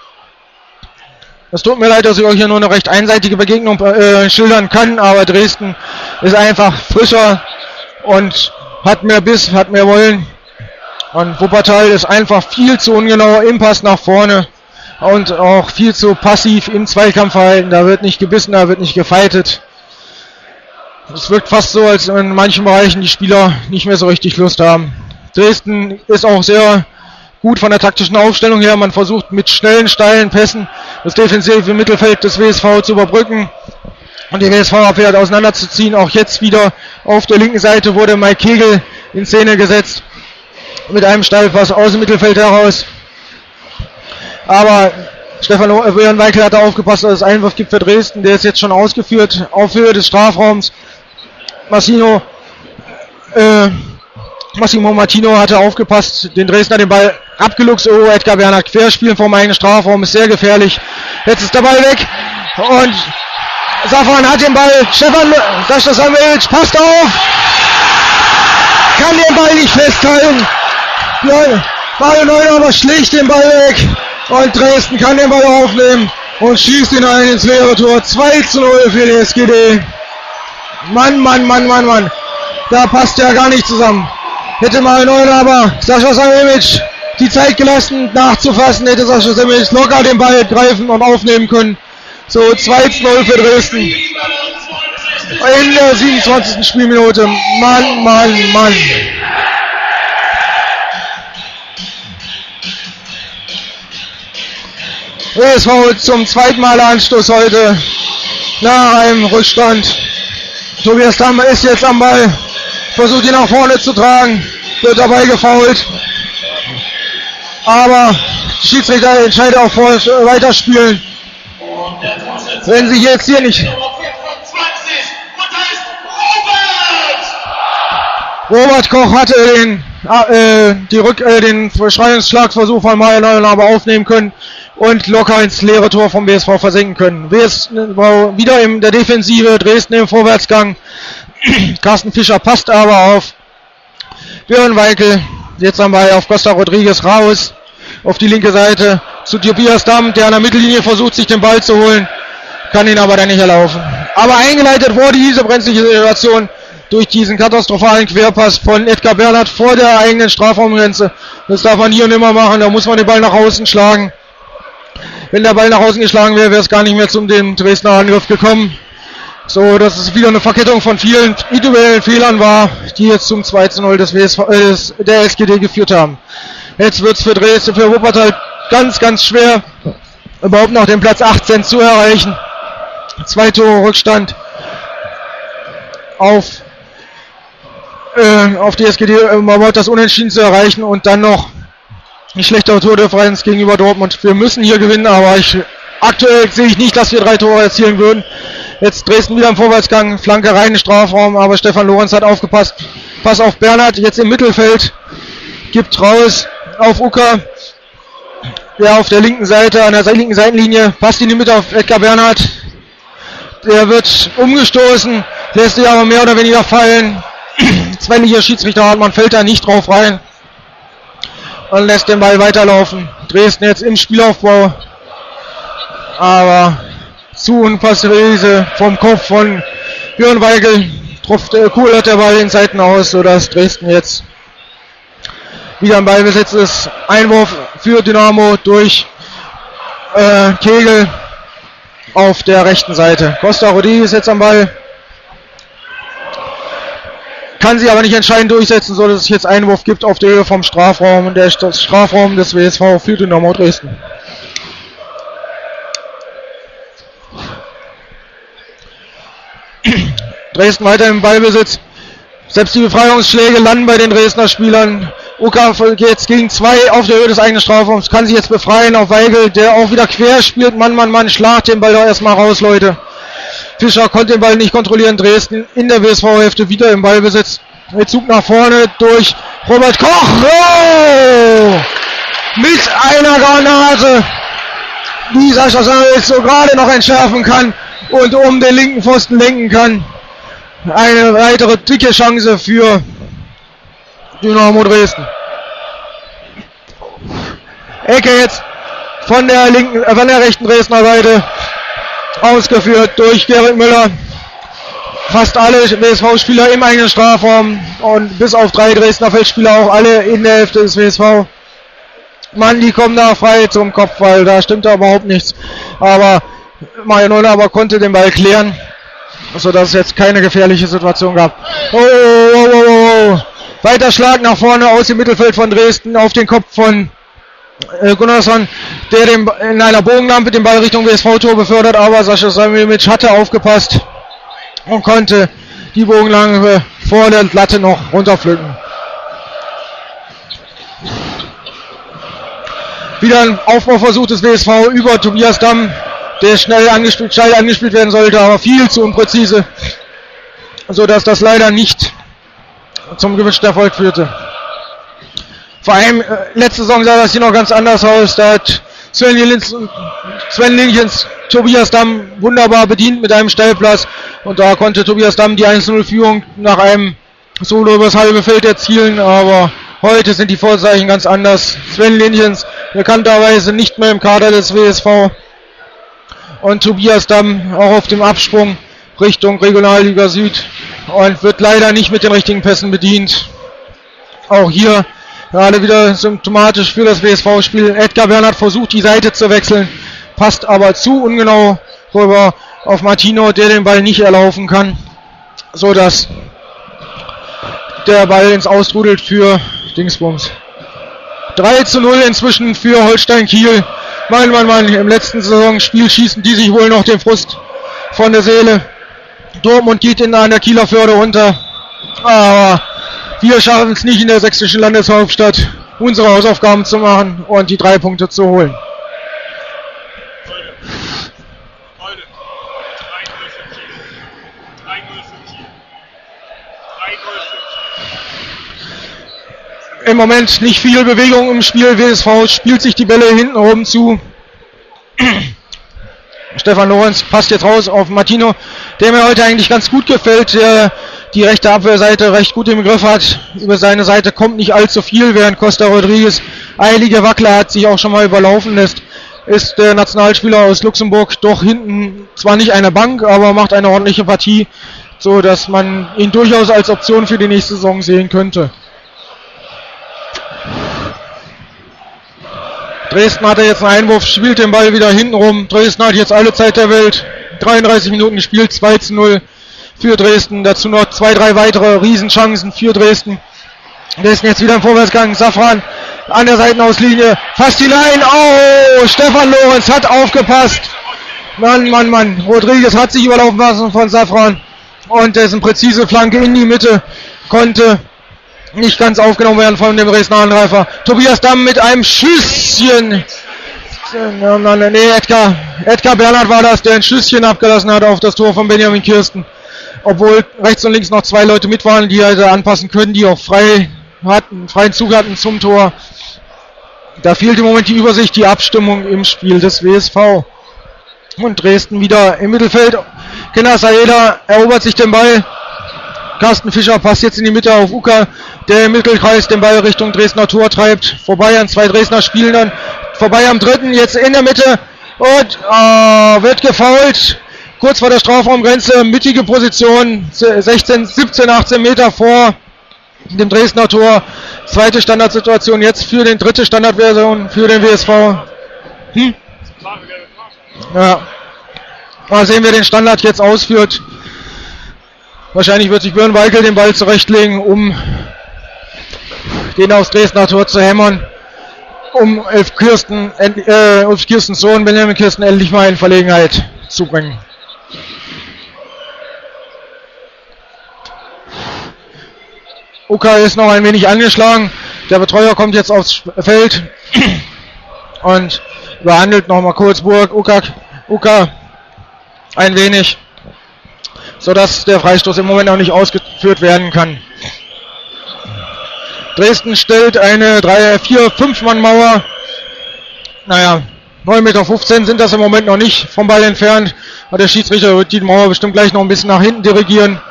Es tut mir leid, dass ich euch hier nur eine recht einseitige Begegnung schildern kann, aber Dresden ist einfach frischer und hat mehr Biss, hat mehr Wollen. Und Wuppertal ist einfach viel zu ungenau im Pass nach vorne und auch viel zu passiv im Zweikampfverhalten. Da wird nicht gebissen, da wird nicht gefeitet. Es wirkt fast so, als in manchen Bereichen die Spieler nicht mehr so richtig Lust haben. Dresden ist auch sehr gut von der taktischen Aufstellung her. Man versucht mit schnellen, steilen Pässen das defensive Mittelfeld des WSV zu überbrücken und die WSV-Abwehr auseinanderzuziehen. Auch jetzt wieder auf der linken Seite wurde Mike Kegel in Szene gesetzt mit einem Steilpass aus dem Mittelfeld heraus. Aber Björn Weichel hat da aufgepasst, dass es Einwurf gibt für Dresden. Der ist jetzt schon ausgeführt auf Höhe des Strafraums. Massimo Martino hatte aufgepasst, den Dresdner den Ball abgeluchst. Oh, Edgar Bernhard querspielen vom eigenen Strafraum, ist sehr gefährlich. Jetzt ist der Ball weg und Safran hat den Ball. Stefan Sascha Samuels passt auf, kann den Ball nicht festhalten. Mario Neuner schlägt den Ball weg und Dresden kann den Ball aufnehmen und schießt ihn ein ins leere Tor. 2:0 für die SGD. Mann. Da passt ja gar nicht zusammen. Hätte Mario Neuner aber Sascha Samuels die Zeit gelassen, nachzufassen, hätte Sascha Samuels locker den Ball greifen und aufnehmen können. So 2:0 für Dresden. In der 27. Spielminute. Mann. WSV zum zweiten Mal Anstoß heute nach einem Rückstand. Tobias Damm ist jetzt am Ball, versucht ihn nach vorne zu tragen, wird dabei gefoult. Aber die Schiedsrichter entscheidet auch weiterspielen. Wenn sie jetzt hier nicht... Robert Koch hatte den Verschreiungsschlagversuch von Mario Neuner aber aufnehmen können und locker ins leere Tor vom BSV versenken können. WSV wieder in der Defensive, Dresden im Vorwärtsgang. Carsten Fischer passt aber auf Björn Weichel. Jetzt am Ball auf Costa Rodriguez raus. Auf die linke Seite zu Tobias Damm, der an der Mittellinie versucht, sich den Ball zu holen. Kann ihn aber dann nicht erlaufen. Aber eingeleitet wurde diese brenzliche Situation durch diesen katastrophalen Querpass von Edgar Bernhard vor der eigenen Strafraumgrenze. Das darf man hier und immer machen, da muss man den Ball nach außen schlagen. Wenn der Ball nach außen geschlagen wäre, wäre es gar nicht mehr zum dem Dresdner Angriff gekommen. So, dass es wieder eine Verkettung von vielen individuellen Fehlern war, die jetzt zum 2:0 der SGD geführt haben. Jetzt wird es für Dresden, für Wuppertal ganz schwer, überhaupt noch den Platz 18 zu erreichen. 2 Tore Rückstand auf die SGD, überhaupt das Unentschieden zu erreichen und dann noch ein schlechter Tordifferenz gegenüber Dortmund. Wir müssen hier gewinnen, aber aktuell sehe ich nicht, dass wir 3 Tore erzielen würden. Jetzt Dresden wieder im Vorwärtsgang, Flanke rein in den Strafraum, aber Stefan Lorenz hat aufgepasst. Pass auf Bernhard, jetzt im Mittelfeld, gibt raus auf Ucker, der auf der linken Seite, an der linken Seitenlinie, passt in die Mitte auf Edgar Bernhard. Der wird umgestoßen, lässt sich aber mehr oder weniger fallen. Zweitlicher Schiedsrichter Hartmann fällt da nicht drauf rein und lässt den Ball weiterlaufen. Dresden jetzt im Spielaufbau, aber zu unpassöse vom Kopf von Björn Weichel. Kuhlert der Ball in Seiten aus, sodass Dresden jetzt wieder im Ballbesitz ist. Einwurf für Dynamo durch Kegel auf der rechten Seite. Costa Rodriguez jetzt am Ball. Kann sich aber nicht entscheidend durchsetzen, so dass es jetzt Einwurf gibt auf der Höhe vom Strafraum. Und der Strafraum des WSV für Dynamo Dresden. Dresden weiter im Ballbesitz. Selbst die Befreiungsschläge landen bei den Dresdner Spielern. Uka jetzt gegen 2 auf der Höhe des eigenen Strafraums. Kann sich jetzt befreien auf Weigel, der auch wieder quer spielt. Mann, schlagt den Ball doch erstmal raus, Leute. Fischer konnte den Ball nicht kontrollieren. Dresden in der WSV-Hälfte wieder im Ballbesitz. Der Zug nach vorne durch Robert Koch. Oh! Mit einer Granate, die Sascha Samuels so gerade noch entschärfen kann und um den linken Pfosten lenken kann. Eine weitere dicke Chance für Dynamo Dresden. Ecke jetzt von der rechten Dresdner Seite ausgeführt durch Gerrit Müller. Fast alle WSV-Spieler im eigenen Strafraum und bis auf 3 Dresdner Feldspieler auch alle in der Hälfte des WSV. Mann, die kommen da frei zum Kopfball, da stimmt da überhaupt nichts. Aber Mario Neuner konnte den Ball klären. sodass es jetzt keine gefährliche Situation gab. Oh. Weiter Schlag nach vorne aus dem Mittelfeld von Dresden auf den Kopf von Gunnarsson, der in einer Bogenlampe den Ball Richtung WSV-Tor befördert, aber Sascha Samimic hatte aufgepasst und konnte die Bogenlampe vor der Latte noch runterpflücken. Wieder ein Aufbauversuch des WSV über Tobias Damm, der schnell angespielt werden sollte, aber viel zu unpräzise, sodass das leider nicht zum gewünschten Erfolg führte. Vor allem letzte Saison sah das hier noch ganz anders aus. Da hat Sven Linchens Tobias Damm wunderbar bedient mit einem Stellplatz. Und da konnte Tobias Damm die 1-0-Führung nach einem Solo übers halbe Feld erzielen. Aber heute sind die Vorzeichen ganz anders. Sven Linchens bekannterweise nicht mehr im Kader des WSV. Und Tobias Damm auch auf dem Absprung Richtung Regionalliga Süd. Und wird leider nicht mit den richtigen Pässen bedient. Auch hier gerade wieder symptomatisch für das WSV-Spiel. Edgar Bernhard versucht, die Seite zu wechseln, passt aber zu ungenau rüber auf Martino, der den Ball nicht erlaufen kann, so dass der Ball ins Austrudelt für Dingsbums. 3-0 inzwischen für Holstein Kiel. Mann, im letzten Saisonspiel schießen die sich wohl noch den Frust von der Seele. Dortmund geht an der Kieler Förde unter, aber wir schaffen es nicht in der sächsischen Landeshauptstadt, unsere Hausaufgaben zu machen und die 3 Punkte zu holen. Im Moment nicht viel Bewegung im Spiel. WSV spielt sich die Bälle hinten oben zu. Stefan Lorenz passt jetzt raus auf Martino, der mir heute eigentlich ganz gut gefällt, der die rechte Abwehrseite recht gut im Griff hat. Über seine Seite kommt nicht allzu viel, während Costa Rodriguez eilige Wackler hat, sich auch schon mal überlaufen lässt. Ist der Nationalspieler aus Luxemburg doch hinten zwar nicht eine Bank, aber macht eine ordentliche Partie, so dass man ihn durchaus als Option für die nächste Saison sehen könnte. Dresden hatte jetzt einen Einwurf, spielt den Ball wieder hinten rum. Dresden hat jetzt alle Zeit der Welt. 33 Minuten gespielt, 2-0 für Dresden. Dazu noch 2-3 weitere Riesenchancen für Dresden. Dresden jetzt wieder im Vorwärtsgang. Safran an der Seitenauslinie. Fast hinein. Oh, Stefan Lorenz hat aufgepasst. Mann. Rodriguez hat sich überlaufen lassen von Safran. Und dessen präzise Flanke in die Mitte konnte nicht ganz aufgenommen werden von dem Dresdner Angreifer. Tobias Damm mit einem Schüsschen. Edgar Bernhard war das, der ein Schüsschen abgelassen hat auf das Tor von Benjamin Kirsten. Obwohl rechts und links noch 2 Leute mit waren, die also anpassen können, die auch freien Zug hatten zum Tor. Da fehlt im Moment die Übersicht, die Abstimmung im Spiel des WSV. Und Dresden wieder im Mittelfeld. Kenan Saeda erobert sich den Ball. Carsten Fischer passt jetzt in die Mitte auf Uka, der im Mittelkreis den Ball Richtung Dresdner Tor treibt. Vorbei an 2 Dresdner Spielern. Vorbei am dritten, jetzt in der Mitte. Und wird gefoult. Kurz vor der Strafraumgrenze, mittige Position. 17, 18 Meter vor dem Dresdner Tor. Zweite Standardsituation jetzt für den dritte Standardversion für den WSV. Ja. Mal sehen, wer den Standard jetzt ausführt. Wahrscheinlich wird sich Björn Weikel den Ball zurechtlegen, um den aufs Dresdner Tor zu hämmern, um Ulf Kirstens Sohn Benjamin Kirsten endlich mal in Verlegenheit zu bringen. Uka ist noch ein wenig angeschlagen. Der Betreuer kommt jetzt aufs Feld und behandelt nochmal kurz Uka ein wenig, sodass der Freistoß im Moment noch nicht ausgeführt werden kann. Dresden stellt eine 3-4-5-Mann-Mauer. 9,15 Meter sind das im Moment noch nicht vom Ball entfernt. Aber der Schiedsrichter wird die Mauer bestimmt gleich noch ein bisschen nach hinten dirigieren.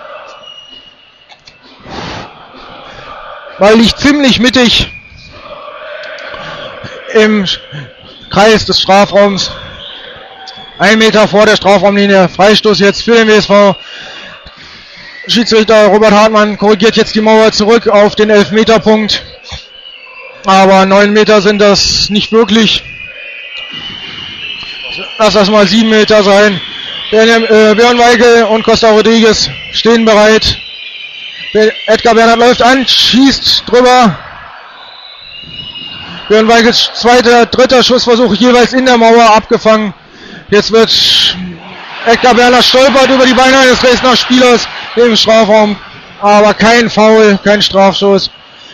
Ball liegt ziemlich mittig im Kreis des Strafraums. 1 Meter vor der Strafraumlinie. Freistoß jetzt für den WSV. Schiedsrichter Robert Hartmann korrigiert jetzt die Mauer zurück auf den 11-Meter-Punkt. Aber 9 Meter sind das nicht wirklich. Lass das mal 7 Meter sein. Björn Weigel und Costa Rodriguez stehen bereit. Edgar Bernhard läuft an, schießt drüber. Björn Weigels dritter Schussversuch jeweils in der Mauer abgefangen. Jetzt wird Edgar Bernhard stolpert über die Beine eines Dresdner Spielers im Strafraum. Aber kein Foul, kein Strafstoß.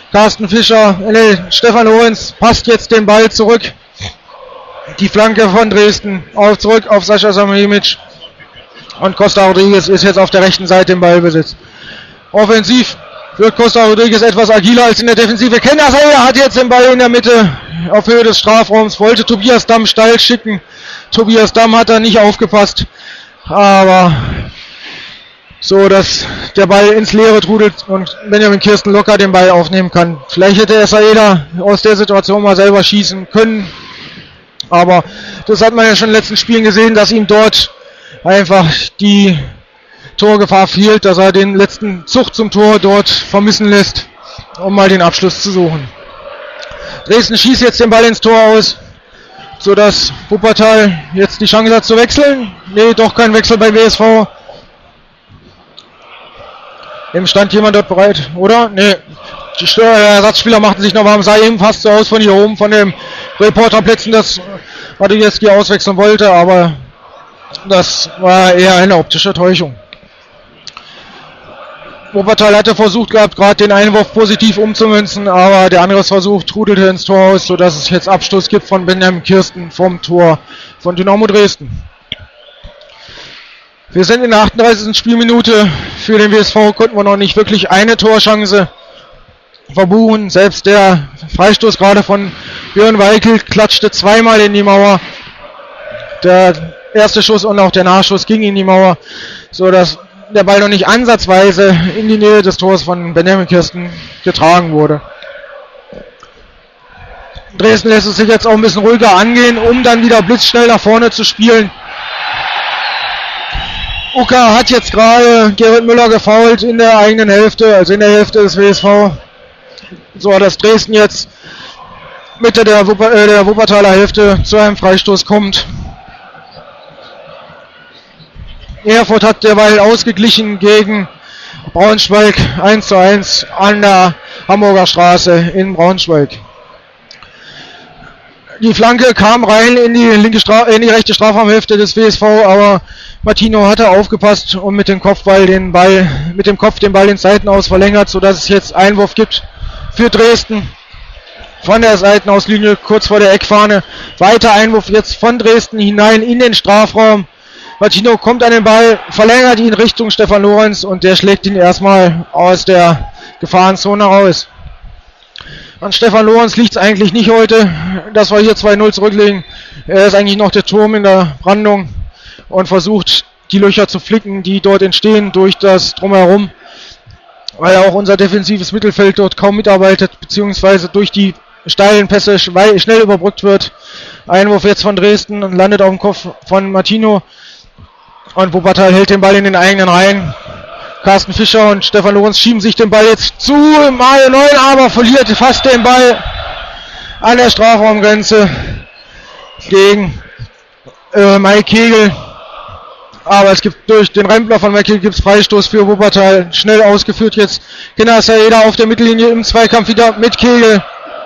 Stefan Lorenz passt jetzt den Ball zurück. Die Flanke von Dresden zurück auf Sascha Samimic. Und Costa Rodriguez ist jetzt auf der rechten Seite im Ballbesitz. Offensiv wird Costa Rodriguez etwas agiler als in der Defensive. Kenner hat jetzt den Ball in der Mitte auf Höhe des Strafraums, wollte Tobias Damm steil schicken. Tobias Damm hat da nicht aufgepasst, aber so, dass der Ball ins Leere trudelt und Benjamin Kirsten locker den Ball aufnehmen kann. Vielleicht hätte Saeda aus der Situation mal selber schießen können, aber das hat man ja schon in den letzten Spielen gesehen, dass ihm dort einfach die Torgefahr fehlt, dass er den letzten Zug zum Tor dort vermissen lässt, um mal den Abschluss zu suchen. Dresden schießt jetzt den Ball ins Tor aus, sodass Wuppertal jetzt die Chance hat zu wechseln. Nee, doch kein Wechsel bei WSV. Im Stand jemand dort bereit, oder? Nee, die Ersatzspieler machten sich noch warm, sah ebenfalls so aus von hier oben, von den Reporterplätzen, dass Radejeski auswechseln wollte, aber das war eher eine optische Täuschung. Wuppertal hatte versucht gehabt, gerade den Einwurf positiv umzumünzen, aber der Angriffsversuch trudelte ins Tor aus, sodass es jetzt Abstoß gibt von Benjamin Kirsten vom Tor von Dynamo Dresden. Wir sind in der 38. Spielminute. Für den WSV konnten wir noch nicht wirklich eine Torchance verbuchen. Selbst der Freistoß gerade von Björn Weigel klatschte zweimal in die Mauer. Der erste Schuss und auch der Nachschuss ging in die Mauer, sodass der Ball noch nicht ansatzweise in die Nähe des Tors von Benjamin Kirsten getragen wurde. Dresden lässt es sich jetzt auch ein bisschen ruhiger angehen, um dann wieder blitzschnell nach vorne zu spielen. Uka hat jetzt gerade Gerrit Müller gefoult in der eigenen Hälfte, also in der Hälfte des WSV. So, dass Dresden jetzt Mitte der Wuppertaler Hälfte zu einem Freistoß kommt. Erfurt hat derweil ausgeglichen gegen Braunschweig 1:1 an der Hamburger Straße in Braunschweig. Die Flanke kam rein in die rechte Strafraumhälfte des WSV, aber Martino hatte aufgepasst und mit dem Kopf den Ball ins Seitenaus verlängert, sodass es jetzt Einwurf gibt für Dresden von der Seitenauslinie kurz vor der Eckfahne. Weiter Einwurf jetzt von Dresden hinein in den Strafraum. Martino kommt an den Ball, verlängert ihn Richtung Stefan Lorenz und der schlägt ihn erstmal aus der Gefahrenzone raus. An Stefan Lorenz liegt es eigentlich nicht heute, dass wir hier 2-0 zurücklegen. Er ist eigentlich noch der Turm in der Brandung und versucht die Löcher zu flicken, die dort entstehen durch das Drumherum, weil auch unser defensives Mittelfeld dort kaum mitarbeitet, beziehungsweise durch die steilen Pässe schnell überbrückt wird. Einwurf jetzt von Dresden und landet auf dem Kopf von Martino. Und Wuppertal hält den Ball in den eigenen Reihen. Carsten Fischer und Stefan Lorenz schieben sich den Ball jetzt zu. Mario Neun aber verliert fast den Ball an der Strafraumgrenze gegen Mike Kegel. Aber es gibt durch den Rempler von Mike Kegel gibt's Freistoß für Wuppertal. Schnell ausgeführt jetzt Kenner Saeda auf der Mittellinie im Zweikampf wieder mit Kegel.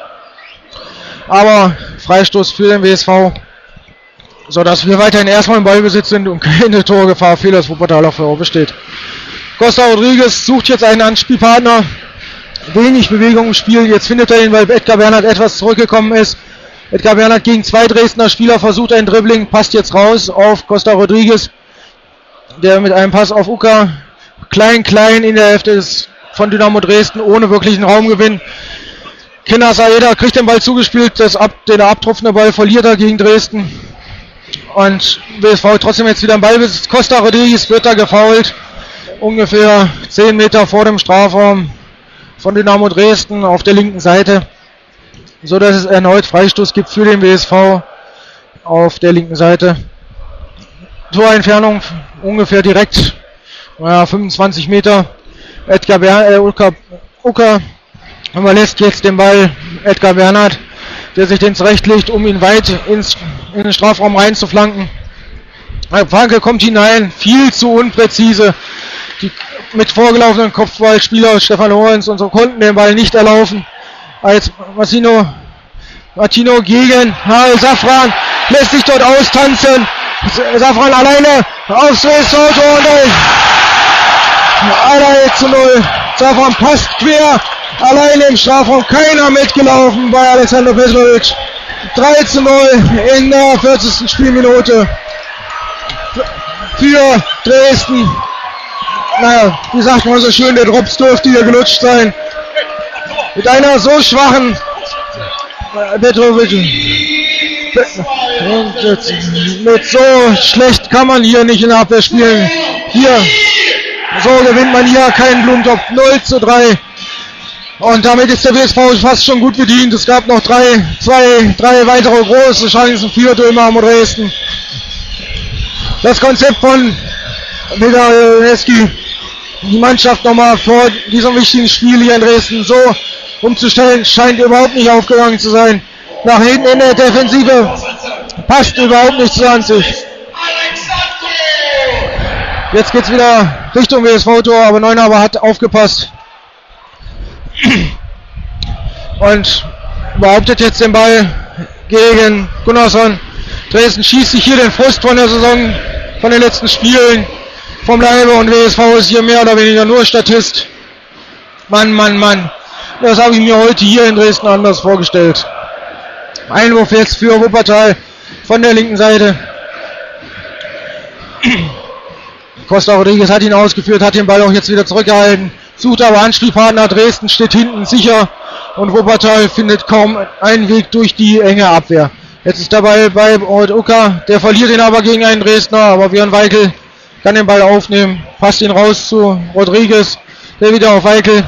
Aber Freistoß für den WSV, sodass wir weiterhin erstmal im Ballbesitz sind und keine Torgefahr für das Wuppertaler VfB besteht. Costa Rodriguez sucht jetzt einen Anspielpartner. Wenig Bewegung im Spiel. Jetzt findet er ihn, weil Edgar Bernhard etwas zurückgekommen ist. Edgar Bernhard gegen zwei Dresdner Spieler versucht ein Dribbling, passt jetzt raus auf Costa Rodriguez, der mit einem Pass auf Uka klein in der Hälfte ist von Dynamo Dresden ohne wirklichen Raumgewinn. Kenner Saeda kriegt den Ball zugespielt, den abtropfende Ball verliert er gegen Dresden. Und WSV trotzdem jetzt wieder im Ballbesitz. Costa Rodriguez wird da gefoult. Ungefähr 10 Meter vor dem Strafraum von Dynamo Dresden auf der linken Seite. So dass es erneut Freistoß gibt für den WSV auf der linken Seite. Torentfernung ungefähr direkt 25 Meter. Uka überlässt jetzt den Ball Edgar Bernhard, der sich den zurechtlegt, um ihn weit in den Strafraum reinzuflanken. Franke kommt hinein, viel zu unpräzise. Die mit vorgelaufenen Kopfballspieler Stefan Lorenz und so konnten den Ball nicht erlaufen. Als Martino gegen Safran, lässt sich dort austanzen. Safran alleine aufs WSV-Tor und 1:0. Safran passt quer, alleine im Strafraum, keiner mitgelaufen bei Alexander Petrovic. 3:0 in der 40. Spielminute für Dresden. Naja, wie sagt man so schön, der Drops dürfte hier gelutscht sein. Mit einer so schwachen Petrovic. Mit so schlecht kann man hier nicht in der Abwehr spielen. Hier, so gewinnt man hier keinen Blumentopf. 0:3. Und damit ist der WSV fast schon gut bedient. Es gab noch drei weitere große Chancen für Dynamo Dresden. Das Konzept von Peter Leski, die Mannschaft nochmal vor diesem wichtigen Spiel hier in Dresden so umzustellen, scheint überhaupt nicht aufgegangen zu sein. Nach hinten in der Defensive passt überhaupt nicht 20. Jetzt geht's wieder Richtung WSV-Tor, aber Neunaber hat aufgepasst und behauptet jetzt den Ball gegen Gunnarsson. Dresden schießt sich hier den Frust von der Saison, von den letzten Spielen vom Leibe und WSV ist hier mehr oder weniger nur Statist. Mann. Das habe ich mir heute hier in Dresden anders vorgestellt. Einwurf jetzt für Wuppertal von der linken Seite. Costa Rodriguez hat ihn ausgeführt, hat den Ball auch jetzt wieder zurückgehalten. Sucht aber Anspielpartner, Dresden steht hinten sicher und Wuppertal findet kaum einen Weg durch die enge Abwehr. Jetzt ist dabei bei Uka, der verliert ihn aber gegen einen Dresdner, aber Björn Weikel kann den Ball aufnehmen, passt ihn raus zu Rodriguez, der wieder auf Weikel.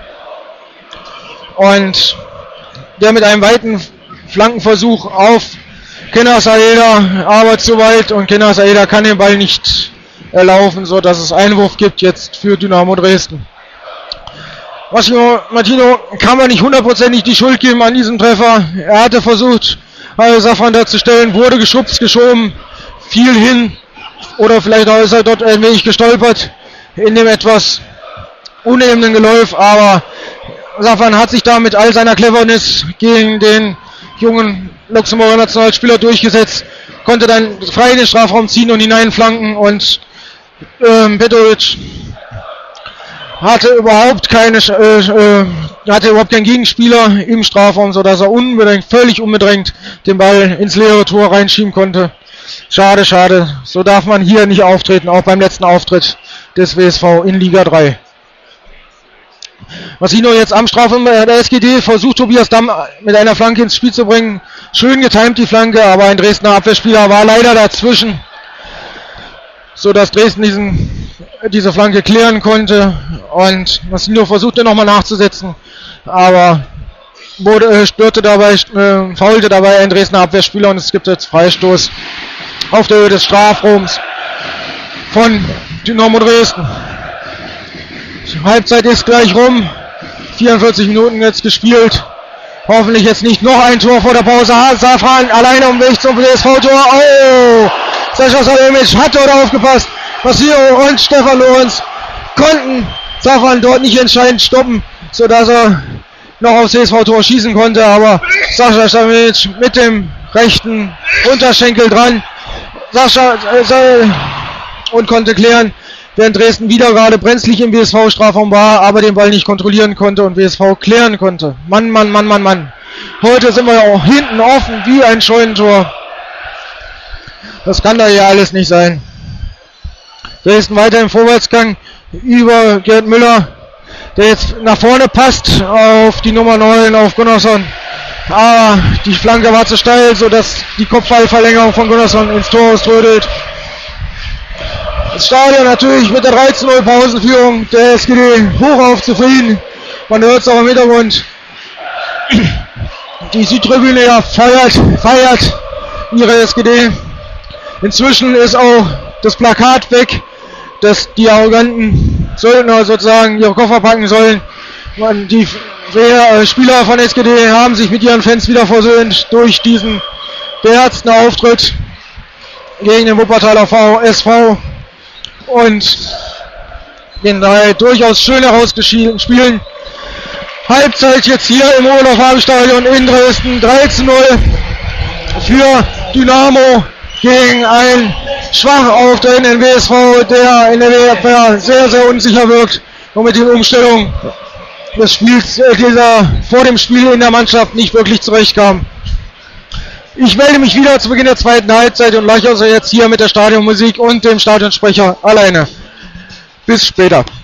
Und der mit einem weiten Flankenversuch auf Kenan Saeda, aber zu weit und Kenan Saeda kann den Ball nicht erlaufen, so dass es Einwurf gibt jetzt für Dynamo Dresden. Martino kann man nicht hundertprozentig die Schuld geben an diesem Treffer. Er hatte versucht, Safran da zu stellen, wurde geschubst, geschoben, fiel hin oder vielleicht ist er dort ein wenig gestolpert in dem etwas unebenen Geläuf, aber Safran hat sich da mit all seiner Cleverness gegen den jungen Luxemburger Nationalspieler durchgesetzt, konnte dann frei in den Strafraum ziehen und hineinflanken und Petrovic hatte überhaupt keinen Gegenspieler im Strafraum, so dass er völlig unbedrängt den Ball ins leere Tor reinschieben konnte. Schade. So darf man hier nicht auftreten, auch beim letzten Auftritt des WSV in Liga 3. Martino jetzt am Strafraum der SGD versucht Tobias Damm mit einer Flanke ins Spiel zu bringen. Schön getimt die Flanke, aber ein Dresdner Abwehrspieler war leider dazwischen, so dass Dresden diese Flanke klären konnte und Martino versuchte nochmal nachzusetzen, aber faulte dabei ein Dresdner Abwehrspieler und es gibt jetzt Freistoß auf der Höhe des Strafraums von Dynamo Dresden. Die Halbzeit ist gleich rum, 44 Minuten jetzt gespielt, hoffentlich jetzt nicht noch ein Tor vor der Pause. Safran alleine um Weg zum WSV-Tor. Oh, Sascha Salemic hat dort aufgepasst. Martino und Stefan Lorenz konnten Safran dort nicht entscheidend stoppen, sodass er noch aufs WSV-Tor schießen konnte, aber Sascha Salemic mit dem rechten Unterschenkel dran und konnte klären, während Dresden wieder gerade brenzlig im WSV-Strafraum war, aber den Ball nicht kontrollieren konnte und WSV klären konnte. Mann. Heute sind wir ja auch hinten offen wie ein Scheunentor. Das kann da ja alles nicht sein. Dresden weiter im Vorwärtsgang über Gerd Müller, der jetzt nach vorne passt auf die Nummer 9, auf Gunnarsson. Aber die Flanke war zu steil, sodass die Kopfballverlängerung von Gunnarsson ins Tor auströdelt. Das Stadion natürlich mit der 13:0 Pausenführung der SGD hochauf zufrieden. Man hört es auch im Hintergrund. Die Südtribüne ja feiert ihre SGD. Inzwischen ist auch das Plakat weg, dass die arroganten Söldner sozusagen ihre Koffer packen sollen. Die Spieler von SGD haben sich mit ihren Fans wieder versöhnt durch diesen beherzten Auftritt. gegen den Wuppertaler SV und den 3 durchaus schön herausgespielten Spielen. Halbzeit jetzt hier im Olaf-Habich-Stadion in Dresden, 3:0 für Dynamo gegen einen schwach auftretenden WSV, der in der WFR sehr, sehr unsicher wirkt und mit den Umstellungen des Spiels, vor dem Spiel in der Mannschaft nicht wirklich zurechtkam. Ich melde mich wieder zu Beginn der zweiten Halbzeit und lache also jetzt hier mit der Stadionmusik und dem Stadionsprecher alleine. Bis später.